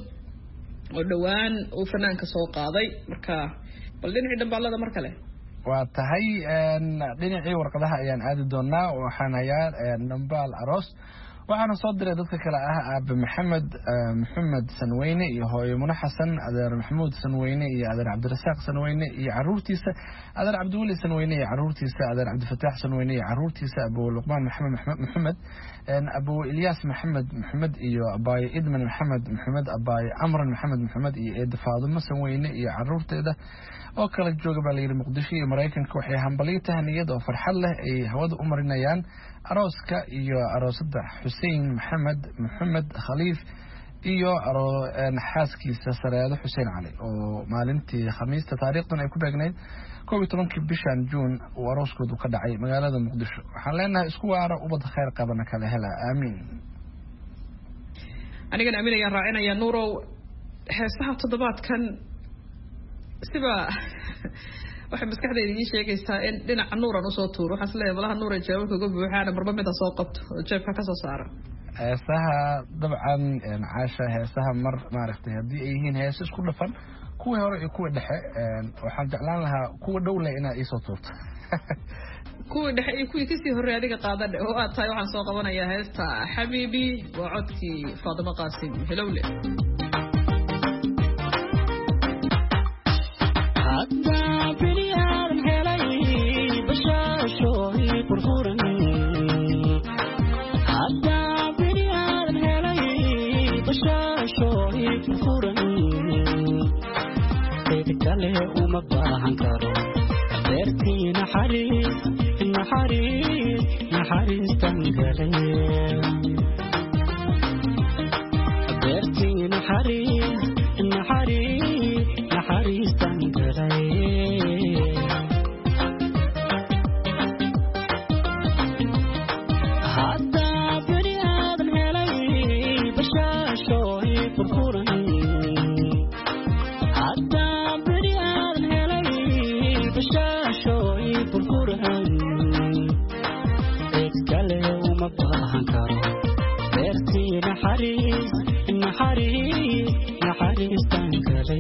oo dhawaan uu fanaanka soo qaaday marka bal dhinacii dambaalada mar kale waa tahay dhinacii warqadaha ayaan aadi doonaa waxaan hayaa dambaal aroos waxaana soo diray dadka kale ah aabe maxamed maxamed sanweyne iyo hooyo muna xasan adeer maxamuud sanweyne iyo adeer cabdirasaaq sanweyne iyo caruurtiisa adeer cabdiweli sanweyne iyo caruurtiisa adeer cabdifataax sanweyne iyo caruurtiisa abu luqmaan maxamed maxamed abu ilyaas maxamed maxamed iyo abaaye idman maxamed maxamed abaaye amran maxamed maxamed iyo eed faadumo sanweyne iyo caruurteeda oo kala jooga baa layidhi muqdisho iyo maraykanka waxay hambalyo tahaniyad oo farxad leh ay hawada u marinayaan arooska iyo aroosada xuseen maxamed maxamed khaliif iyo xaaskiisa sareedo xuseen cali oo maalintii khamiista taariikhdan ay ku beegnayd koob iyo tobankii bishan juun uu arooskoodu ka dhacay magaalada muqdisho waxaan leenahay isku waara ubad khayr qabana kala hela aamiin anigan aamin ayaan raacinaya nuurow heesaha toddobaadkan siba waxay maskaxdayda ii sheegaysaa in dhinaca nuuran usoo tuuro waxaan isleeyahay malaha nuuran jawaabka uga buuxaana marba mida soo qabto oo jeebka ka soo saara heesaha dabcan caasha heesaha mar maaragtay haddii ay yihiin heeso isku dhafan kuwii hore iyo kuwii dhexe waxaan jeclaan lahaa kuwa dhow leh inaad iisoo tuurto kuwii dhexe iyo kuwii kasii horreey adiga qaadadhe oo aad tahay waxaan soo qabanayaa heesta xabiibi waa codkii faadimo qaasim helowle uma baahan karo beertii naxariis naxariis naxariistan galay beertii naxariis naxariis naxariistan galay naxariistan kale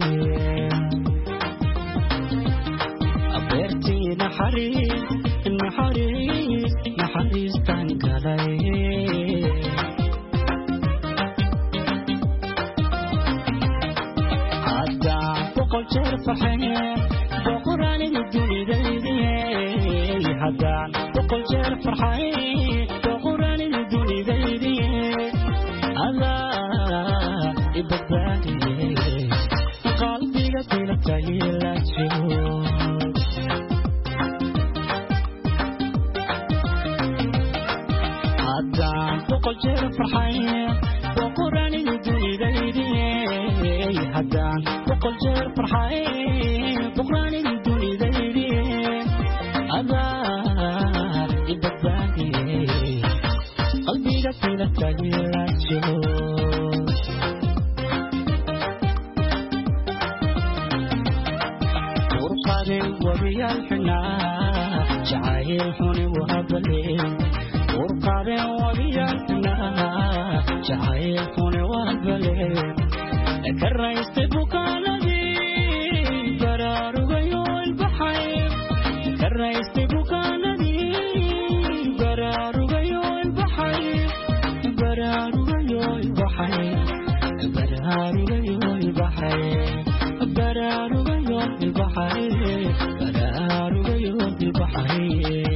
abeertii naxariis naxariis naxariistan kale haddaan boqol jeer farxeen boqoraanida dunidaydiye haddaan boqol jeer farxeen boqoraanida dunidaydiye adaa ibadbaadiye qalbiga dilatayla jiro haddaan boqol jeer farxeen boqoraanida dunidaydiye haddaan boqol jeer farxeen boqoraanida dunidaydiye adaa ibadbaadiye qalbiga dilatayla jiro وبيال حنا جعايل حوني وهبلين ورقابين وبيال حنا جعايل حوني وهبلين كالرئيس تبوكانا دي برارو غيو البحير كالرئيس تبوكانا دي برارو غيو البحير برارو غيو البحير برارو غيو البحير برارو غيو البحير برارو غيو البحير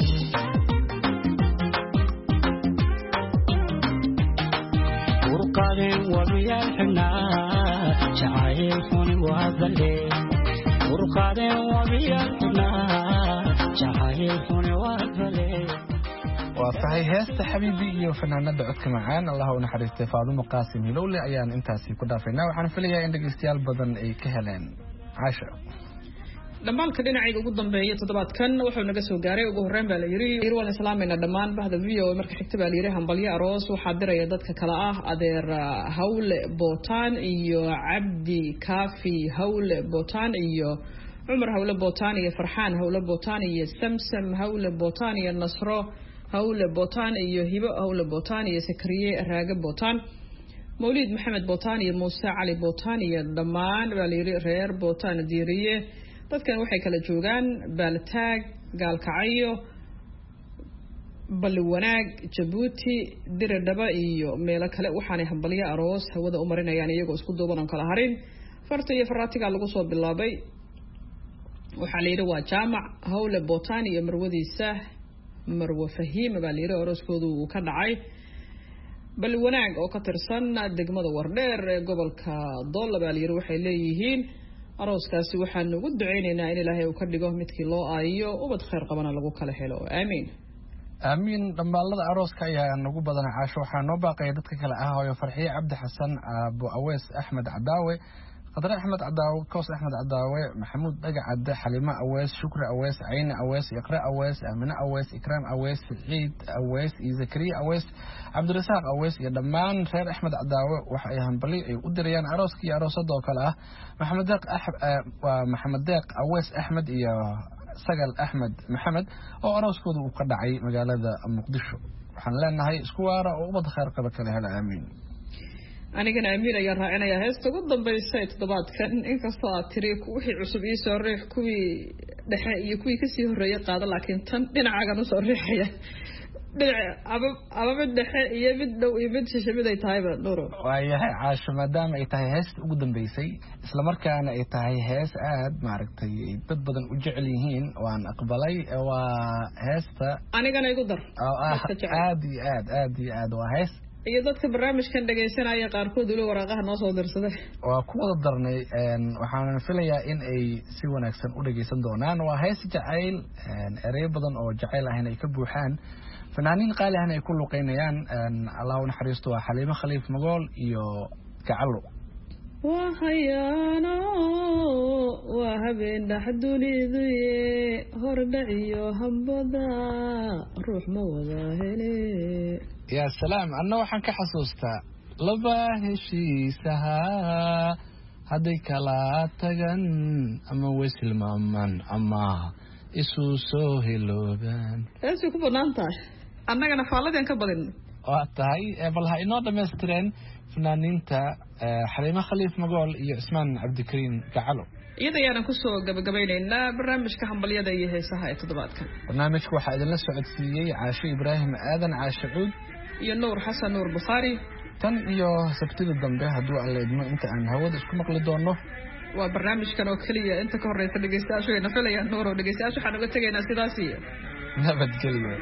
ورقابين وبيال حنا جعايل حوني وهبلين ورقابين وبيال حنا جعايل حوني وهبلين وفهي هيست حبيبي iyo fanaanada codka macaan Allah u naxariistay Faadumo Qaasim Hilowle ayaan intaasi ku dhaafayna waxaan filayaa in dhageystayaal badan ay ka heleen Aasha dhammaanka dhinacayga ugu dambeeyay toddobaadkan wuxuu naga soo gaaray ugu horreyn baa la yiri waan islaamayna dhammaan bahda V O A marka xigta baa la yiri hambalyo aroos waxaa diraya dadka kala ah adeer Hawle Bootaan iyo Cabdi Kaafi Hawle Bootaan iyo Umar Hawle Bootaan iyo Farxaan Hawle Bootaan iyo Samsam Hawle Bootaan iyo Nasro Hawle Bootaan iyo Hibo Hawle Bootaan iyo Sakriye Raaga Bootaan Mawlid Maxamed Bootaan iyo Muuse Cali Bootaan iyo dhammaan baa la yiri reer Bootaan diiriye dadkan waxay kala joogaan Baaltaag Gaalkacyo Balwanaag Jabuuti Diradaba iyo meelo kale waxaanay hambalyo aroos hawada u marinayaan iyagoo isku duuban oo kala harin farta iyo faraatiga lagu soo bilaabay waxa la yiri waa jaamac Hawle Bootaan iyo marwadiisa marwo fahiim baa la yiri arooskoodu uu ka dhacay Balwanaag oo ka tirsan degmada Wardheer ee gobolka Dool baa la yiri waxay leeyihiin arooskaasi waxaan ugu duceynaynaa in Ilaahay uu ka dhigo midkii loo aayo ubad khayr qabana lagu kala helo aamin aamin dhamaalada arooska ayaa nagu badan caasho waxaa noo baaqay dadka kale ah oo Farxiye Cabdi Xasan Abu Awees Axmed Cadaawe Qadar Axmed Cadaawe Koos Axmed Cadaawe Maxamuud Dhagacad Xalima Awees Shukri Awees Ayna Awees Iqra Awees Amina Awees Ikram Awees Ciid Awees iyo Zakariya Awees Cabdirasaaq Awees iyo dhammaan reer Axmed Cadaawe waxa ay hanbali ay u dirayaan arooskii iyo aroosada oo kale ah Maxamed Deeq waa Maxamed Deeq Awees Axmed iyo Sagal Axmed Maxamed oo arooskoodu uu ka dhacay magaalada Muqdisho waxaan leenahay isku waara oo ubad khayr qaba kala hela aamin anigana amiir ayaa raacinaya heesta ugu dambeysay toddobaadkan inkastoo aad tiri wixii cusub ii soo riix kuwii dhexe iyo kuwii kasii horreeyay qaada laakiin tan dhinacaagan usoo riixaya dhinac ama mid dhexe iyo mid dhow iyo mid shishe mid ay tahayba dhuro waayahay caasho maadaama ay tahay heesta ugu dambeysay islamarkaana ay tahay hees aad maaragtay dad badan u jecel yihiin waan aqbalay waa heesta anigana igu dar aad iyo aad aad iyo aad waa hees iyo dadka barnaamijkan dhageysanaya qaarkood wali waraaqaha noo soo dirsaday waa ku wada darnay waxaan filayaa in ay si wanaagsan u dhageysan doonaan waa hees jacayl ereyo badan oo jacayl ahna ay ka buuxaan fanaaniin qaali ahna ay ku luqeynayaan Allah u naxariisto waa Xaliimo Khaliif Magool iyo Gacalo waa hayaano waa habeen dhaxdulidu hordhaciyo hambada ruux ma wada hele يا سلام أنا وحن كحسوستا لبا هشيسها هديك لا تجن أما وسل مامن أما إسوسو هلوبان إيش يكون بنانتا أنا كنا فعلا كان كبدين waa tahay bal ha inoo dhamaystireen fanaaniinta xaliimo khaliif magool iyo cismaan cabdikariin gacalo iyada ayaanan kusoo gabagabaynaynaa barnaamijka hambalyada iyo heesaha ee toddobaadkan barnaamijka waxaa idinla socodsiiyey caasho ibraahim aadan caasho cuud iyo nuur xasan nuur bukhaari tan iyo sabtida dambe hadduu aan leedno inta aan hawada isku maqli doono waa barnaamijkan oo keliya inta ka horeysa dhegeystayaashu ayna filayaan nuur oo dhegeystayaashu waxaan uga tegaynaa sidaas iyo nabadgelyo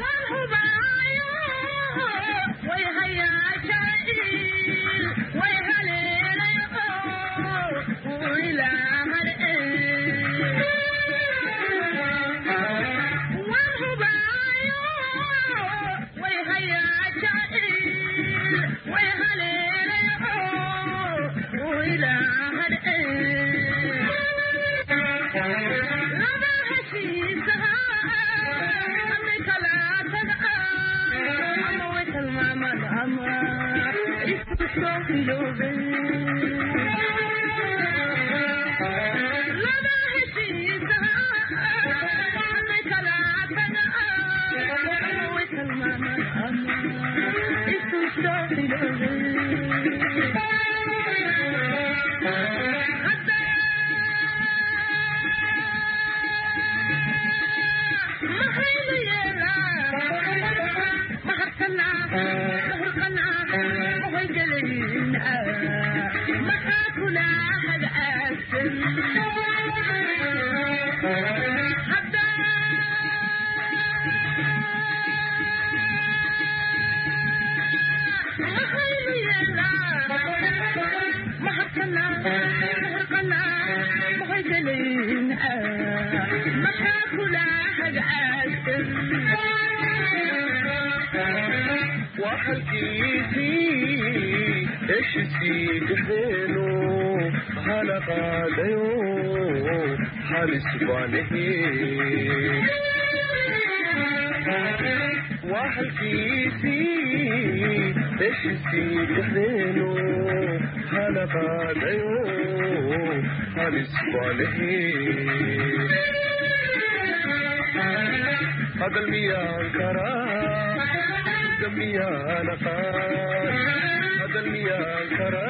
هذا المياه كرا دمياه نقار هذا المياه كرا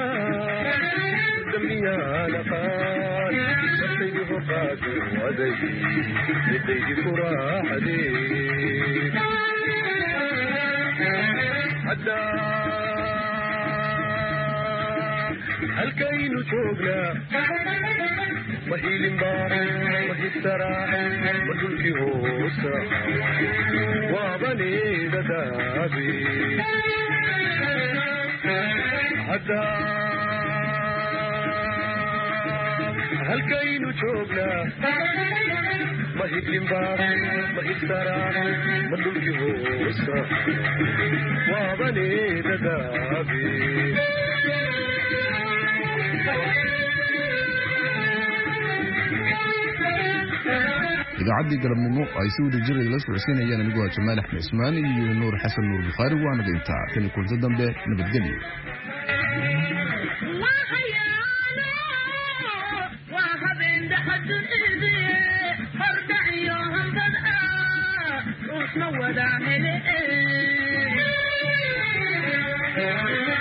دمياه نقار نصيبه قادر ودي يديه كرا حديد حتى الكين شوقنا وهي الانبار وهي السراح وذلك هو السراح وبني ذهبي حتى هالكين شوقنا وهي الانبار وهي السراح وذلك هو السراح وبني ذهبي idaacadii galabnimo ay si wada jir la socodsiinayaan anigu waa Jamaal Axmed Ismaani iyo Nuur Xasan Nuur Bukhari waana intaa tan kulta dambe nabadgelyo وذا